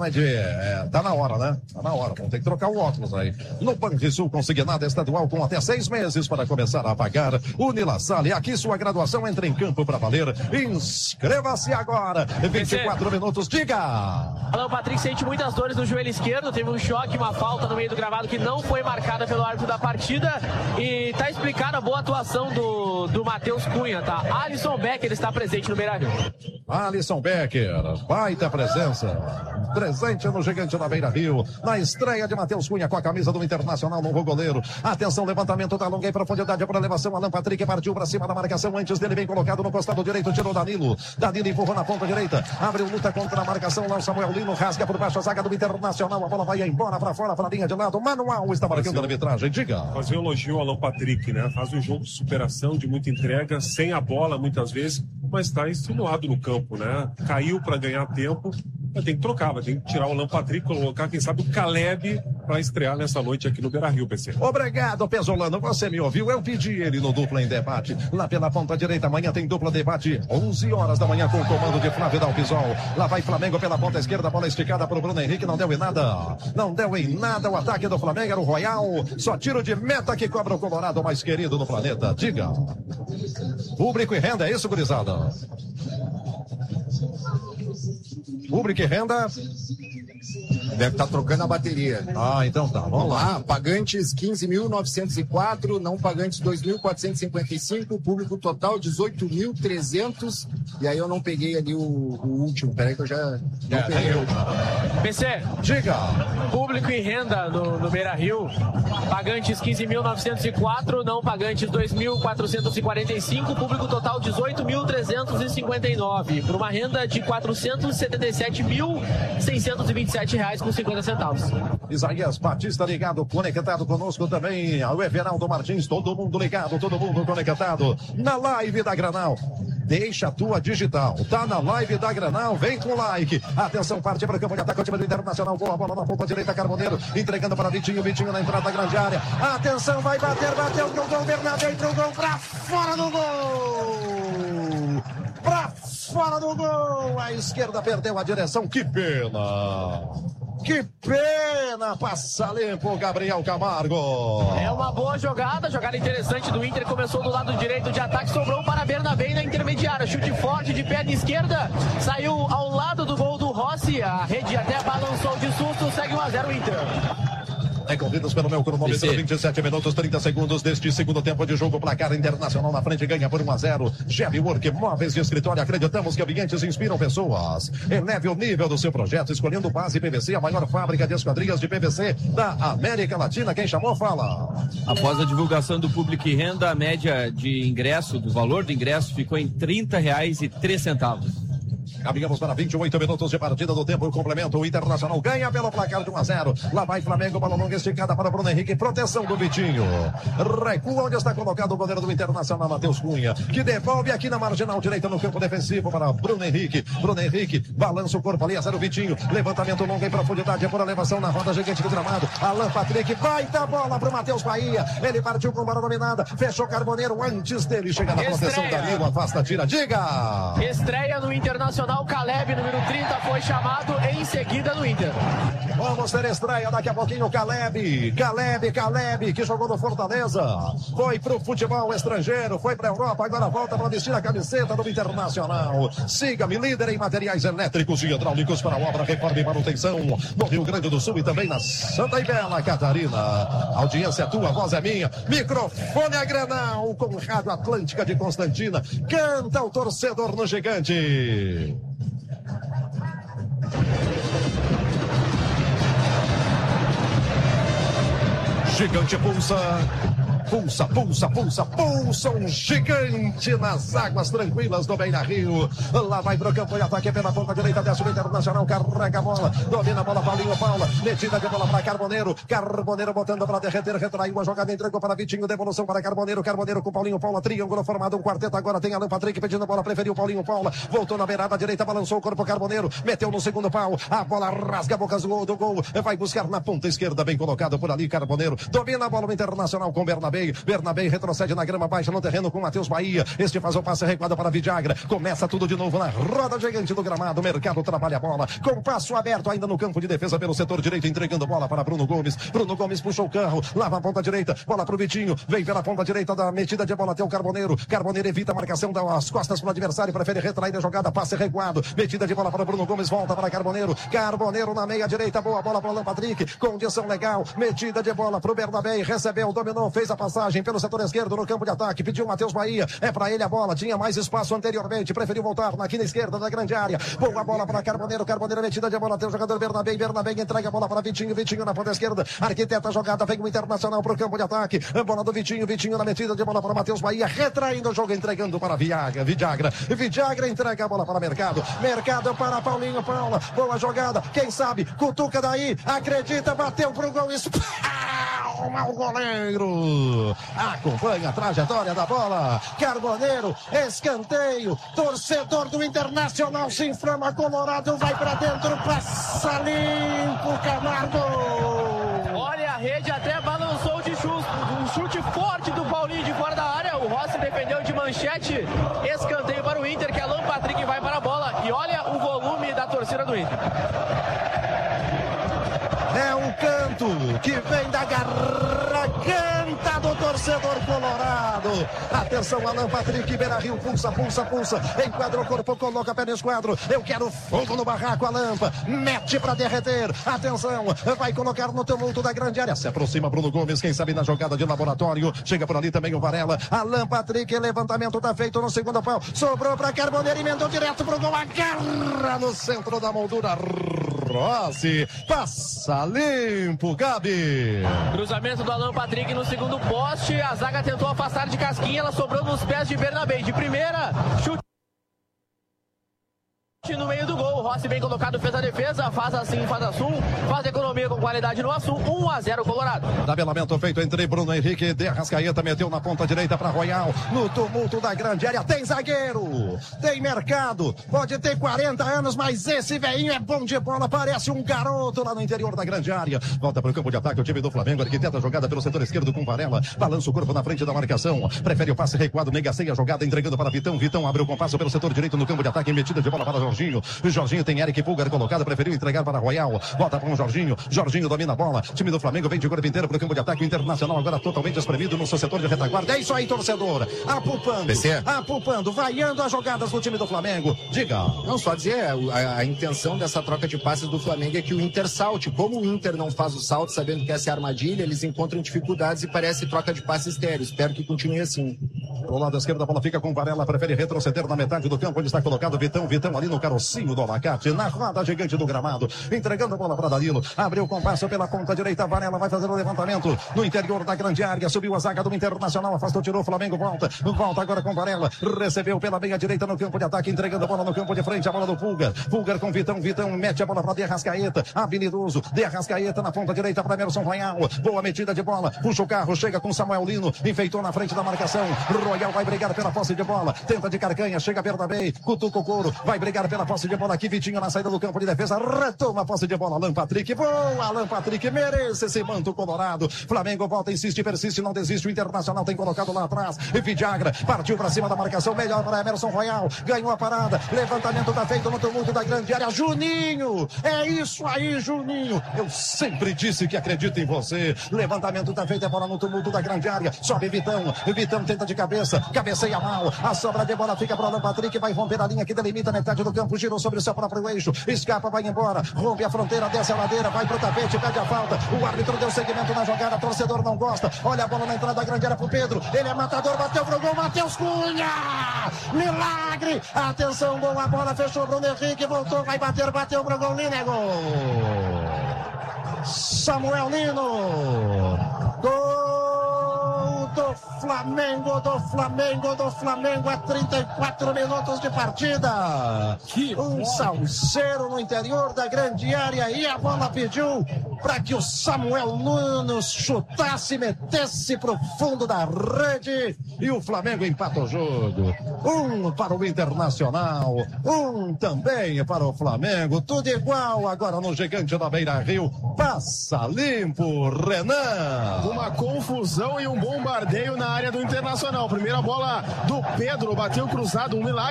S1: tá na hora, né? Tá na hora. Vamos ter que trocar o óculos aí. No Banrisul, consignado estadual com até 6 meses para começar a pagar. Unilassale, aqui sua graduação entra em campo para valer. Inscreva-se agora. 24 minutos, diga!
S6: Alan Patrick sente muitas dores no joelho esquerdo. Teve um choque, uma falta no meio do gramado que não foi marcada pelo árbitro da partida e tá explicada a boa atuação do Matheus Cunha, tá? Alisson Becker está presente no Beira-Rio.
S1: Alisson Becker, baita presença, presente no Gigante da Beira-Rio, na estreia de Matheus Cunha com a camisa do Internacional, novo goleiro. Atenção, levantamento da longa em profundidade para elevação. Alan Patrick partiu para cima da marcação, antes dele bem colocado no costado direito, tirou Danilo empurrou na ponta direita, abriu luta contra a marcação, lá o Samuel Lino rasga por baixo a zaga do Internacional, a bola vai embora para fora, para a linha de lado, manual está marcando a arbitragem, diga.
S7: Fazer um elogio ao Alan Patrick, né? Faz um jogo de superação, de muita entrega, sem a bola muitas vezes, mas está insinuado no campo, né? Caiu para ganhar tempo, mas tem que trocar, vai ter que tirar o Alan Patrick, colocar, quem sabe, o Caleb para estrear nessa noite aqui no Beira-Rio, PC.
S1: Obrigado, Pesolano, você me ouviu, eu pedi ele no Dupla em Debate, lá pela ponta direita. Amanhã tem Dupla Debate, 11 horas da manhã com o comando de Flávio Dalpisol. Lá vai Flamengo pela ponta esquerda, bola esticada para o Bruno Henrique, não deu em nada, o ataque do Flamengo era o Royal, só tiro de meta que cobra o Colorado mais querido do planeta, diga. Público e renda, é isso, gurizada? Público e renda.
S14: Deve estar trocando a bateria.
S1: Então tá, vamos lá.
S14: Pagantes 15.904, não pagantes 2.455, público total 18.300. E aí eu não peguei ali o último. Peraí que eu já não peguei o último.
S6: PC,
S1: diga.
S6: Público e renda no Beira-Rio. Pagantes 15.904, não pagantes 2.445, público total 18.359, por uma renda de R$477.627 com 50 centavos.
S1: Isaías Batista ligado, conectado conosco também. O Everaldo Martins, todo mundo ligado, todo mundo conectado na live da Granal. Deixa a tua digital, tá na live da Granal, vem com like. Atenção, parte para o campo de ataque, o time do Internacional, boa bola na ponta direita, Carboneiro, entregando para Vitinho na entrada da grande área. Atenção, vai bater, bateu, gol, Bernardo, entrou o gol pra fora do gol! Pra fora do gol! A esquerda perdeu a direção, que pena! Que pena, passa limpo Gabriel Camargo.
S6: É uma boa jogada interessante do Inter, começou do lado direito de ataque, sobrou para Bernabé na intermediária, chute forte de perna esquerda, saiu ao lado do gol do Rossi, a rede até balançou de susto, segue 1-0 o Inter.
S1: Corridas pelo meu cronômetro, 27 minutos, 30 segundos deste segundo tempo de jogo. Placar Internacional na frente, ganha por 1-0. Gelli Work, móveis de escritório. Acreditamos que ambientes inspiram pessoas. Eleve o nível do seu projeto, escolhendo Base PVC, a maior fábrica de esquadrias de PVC da América Latina. Quem chamou, fala.
S3: Após a divulgação do Público e Renda, a média de ingresso, do valor do ingresso, ficou em R$30,03.
S1: Caminhamos para 28 minutos de partida do tempo. O complemento, o Internacional ganha pelo placar de 1-0. Lá vai Flamengo, bola longa esticada para Bruno Henrique. Proteção do Vitinho. Recua onde está colocado o goleiro do Internacional, Matheus Cunha, que devolve aqui na marginal direita no campo defensivo para Bruno Henrique. Bruno Henrique balança o corpo ali, a 0 Vitinho. Levantamento longo em profundidade, é por elevação na roda gigante do gramado. Alan Patrick, baita bola para o Matheus Bahia. Ele partiu com bola dominada, fechou Carboneiro antes dele chegar na proteção. Danilo, afasta, tira, diga!
S6: Estreia no Internacional, Caleb, número 30, foi chamado em seguida no Inter.
S1: Vamos ter estreia daqui a pouquinho, Caleb, que jogou no Fortaleza, foi pro futebol estrangeiro, foi pra Europa, agora volta para vestir a camiseta do Internacional. Siga-me, líder em materiais elétricos e hidráulicos para obra, reforma e manutenção no Rio Grande do Sul e também na Santa e Bela Catarina. A audiência é tua, a voz é minha, microfone é Grenal, com Rádio Atlântica de Constantina, canta o torcedor no Gigante. Gigante pulsa, um gigante nas águas tranquilas do Beira-Rio. Lá vai pro campo de ataque pela ponta direita, desce o Internacional, carrega a bola, domina a bola, Paulinho Paula, metida de bola para Carboneiro, botando para derreter, retraiu a jogada, entregou para Vitinho, devolução para Carboneiro com Paulinho Paula, triângulo formado, um quarteto, agora tem Alan Patrick pedindo a bola, preferiu Paulinho Paula, voltou na beirada direita, balançou o corpo, Carboneiro, meteu no segundo pau, a bola rasga a boca do gol, vai buscar na ponta esquerda, bem colocado por ali, Carboneiro, domina a bola no Internacional com Bernabé retrocede na grama baixa no terreno com Matheus Bahia, este faz o passe recuado para Vidagra, começa tudo de novo na roda gigante do gramado, Mercado trabalha a bola, com passo aberto ainda no campo de defesa pelo setor direito, entregando bola para Bruno Gomes puxou o carro, lava a ponta direita, bola pro Vitinho, vem pela ponta direita da metida de bola até o Carboneiro evita a marcação das costas pro adversário, prefere retrair a jogada, passe recuado, metida de bola para Bruno Gomes, volta para Carboneiro na meia direita, boa bola para o Alan Patrick, condição legal, metida de bola pro Bernabé, recebeu, dominou, fez a passagem pelo setor esquerdo no campo de ataque, pediu Matheus Bahia, é pra ele a bola, tinha mais espaço anteriormente, preferiu voltar na quina esquerda da grande área, boa bola para Carboneiro metida de bola até o jogador Bernabé entrega a bola para Vitinho na ponta esquerda, arquiteta a jogada, vem o Internacional pro campo de ataque, a bola do Vitinho na metida de bola para Matheus Bahia, retraindo o jogo, entregando para Vidagra entrega a bola para Mercado para Paulinho Paula, boa jogada, quem sabe, cutuca daí, acredita, bateu pro gol, espalma o goleiro, acompanha a trajetória da bola, Carboneiro, escanteio, torcedor do Internacional se inflama, Colorado vai pra dentro, passa limpo, Camargo.
S6: Olha, a rede até balançou de chute, um chute forte do Paulinho de fora da área, o Rossi defendeu de manchete, escanteio para o Inter, que Alan Patrick vai para a bola, e olha o volume da torcida do Inter.
S1: É um canto que vem da garganta do torcedor colorado. Atenção, Alan Patrick, Beira-Rio, pulsa. Enquadra o corpo, coloca a pé no esquadro. Eu quero fogo no barraco, Alan. Mete pra derreter. Atenção, vai colocar no tumulto da grande área. Se aproxima Bruno Gomes, quem sabe na jogada de laboratório. Chega por ali também o Varela. Alan Patrick, levantamento tá feito no segundo pau. Sobrou pra Carboneiro, emendou direto pro gol. Agarra no centro da moldura. Rossi, passa limpo, Gabi.
S6: Cruzamento do Alan Patrick no segundo poste, a zaga tentou afastar de casquinha, ela sobrou nos pés de Bernabé, de primeira, chute no meio do gol, Rossi bem colocado, fez a defesa, faz assim, faz assim, faz economia com qualidade no Açul, 1-0 Colorado.
S1: Tabelamento feito entre Bruno Henrique e De Arrascaeta, meteu na ponta direita para Royal, no tumulto da grande área, tem zagueiro, tem Mercado, pode ter 40 anos, mas esse velhinho é bom de bola, parece um garoto lá no interior da grande área, volta para o campo de ataque, o time do Flamengo, arquiteta a jogada pelo setor esquerdo com Varela, balança o corpo na frente da marcação, prefere o passe recuado, negaceia a jogada, entregando para Vitão abre o compasso pelo setor direito no campo de ataque, metida de bola para Jorginho tem Eric Pulgar colocado, preferiu entregar para Royal, volta para o Jorginho domina a bola, time do Flamengo vem de corpo inteiro para o campo de ataque, o Internacional agora totalmente espremido no seu setor de retaguarda, é isso aí, torcedor, apupando, vaiando as jogadas do time do Flamengo, diga.
S14: Não, só dizer, a intenção dessa troca de passes do Flamengo é que o Inter salte, como o Inter não faz o salto sabendo que essa é a armadilha, eles encontram dificuldades e parece troca de passes estéreo, espero que continue assim.
S1: Pro lado esquerdo, a bola fica com Varela, prefere retroceder na metade do campo, onde está colocado Vitão ali no carocinho do abacate, na roda gigante do gramado, entregando a bola para Danilo, abriu o compasso pela ponta direita, Varela vai fazer o levantamento no interior da grande área, subiu a zaga do Internacional, afastou, tirou, Flamengo volta agora com Varela, recebeu pela meia direita no campo de ataque, entregando a bola no campo de frente, a bola do Pulgar com Vitão mete a bola para De Arrascaeta, habilidoso, De Arrascaeta na ponta direita para Emerson Royal, boa metida de bola, puxa o carro, chega com Samuel Lino, enfeitou na frente da marcação, Royal vai brigar pela posse de bola, tenta de carcanha, chega Bernabé, cutuca o couro, vai brigar pela posse de bola aqui, Vitinho na saída do campo de defesa, retoma a posse de bola, Alan Patrick, boa, Alan Patrick, merece esse manto colorado, Flamengo volta, insiste, persiste, não desiste, o Internacional tem colocado lá atrás, e Vidagra partiu para cima da marcação, melhor para Emerson Royal, ganhou a parada, levantamento tá feito no tumulto da grande área, Juninho, é isso aí, Juninho, eu sempre disse que acredito em você, levantamento tá feito, é bola no tumulto da grande área, sobe Vitão tenta de cabeça, cabeceia mal, a sobra de bola fica para o Alan Patrick, vai romper a linha que delimita a metade do campo, girou sobre o seu próprio eixo, escapa, vai embora, rompe a fronteira, desce a ladeira, vai pro tapete, pede a falta, o árbitro deu segmento na jogada, torcedor não gosta, olha a bola na entrada da grande área pro Pedro, ele é matador, bateu pro gol, Matheus Cunha, milagre, atenção, boa bola, fechou Bruno Henrique, voltou, vai bater, bateu pro gol, Lino, é gol, Samuel Lino, gol do Flamengo a 34 minutos de partida. Um salseiro no interior da grande área e a bola pediu para que o Samuel Nunes chutasse, metesse pro fundo da rede e o Flamengo empata o jogo. Um para o Internacional, um também para o Flamengo, tudo igual agora no Gigante da Beira-Rio. Passa limpo, Renan.
S4: Uma confusão e um bombardeio na área do Internacional. Primeira bola do Pedro, bateu cruzado, um milagre.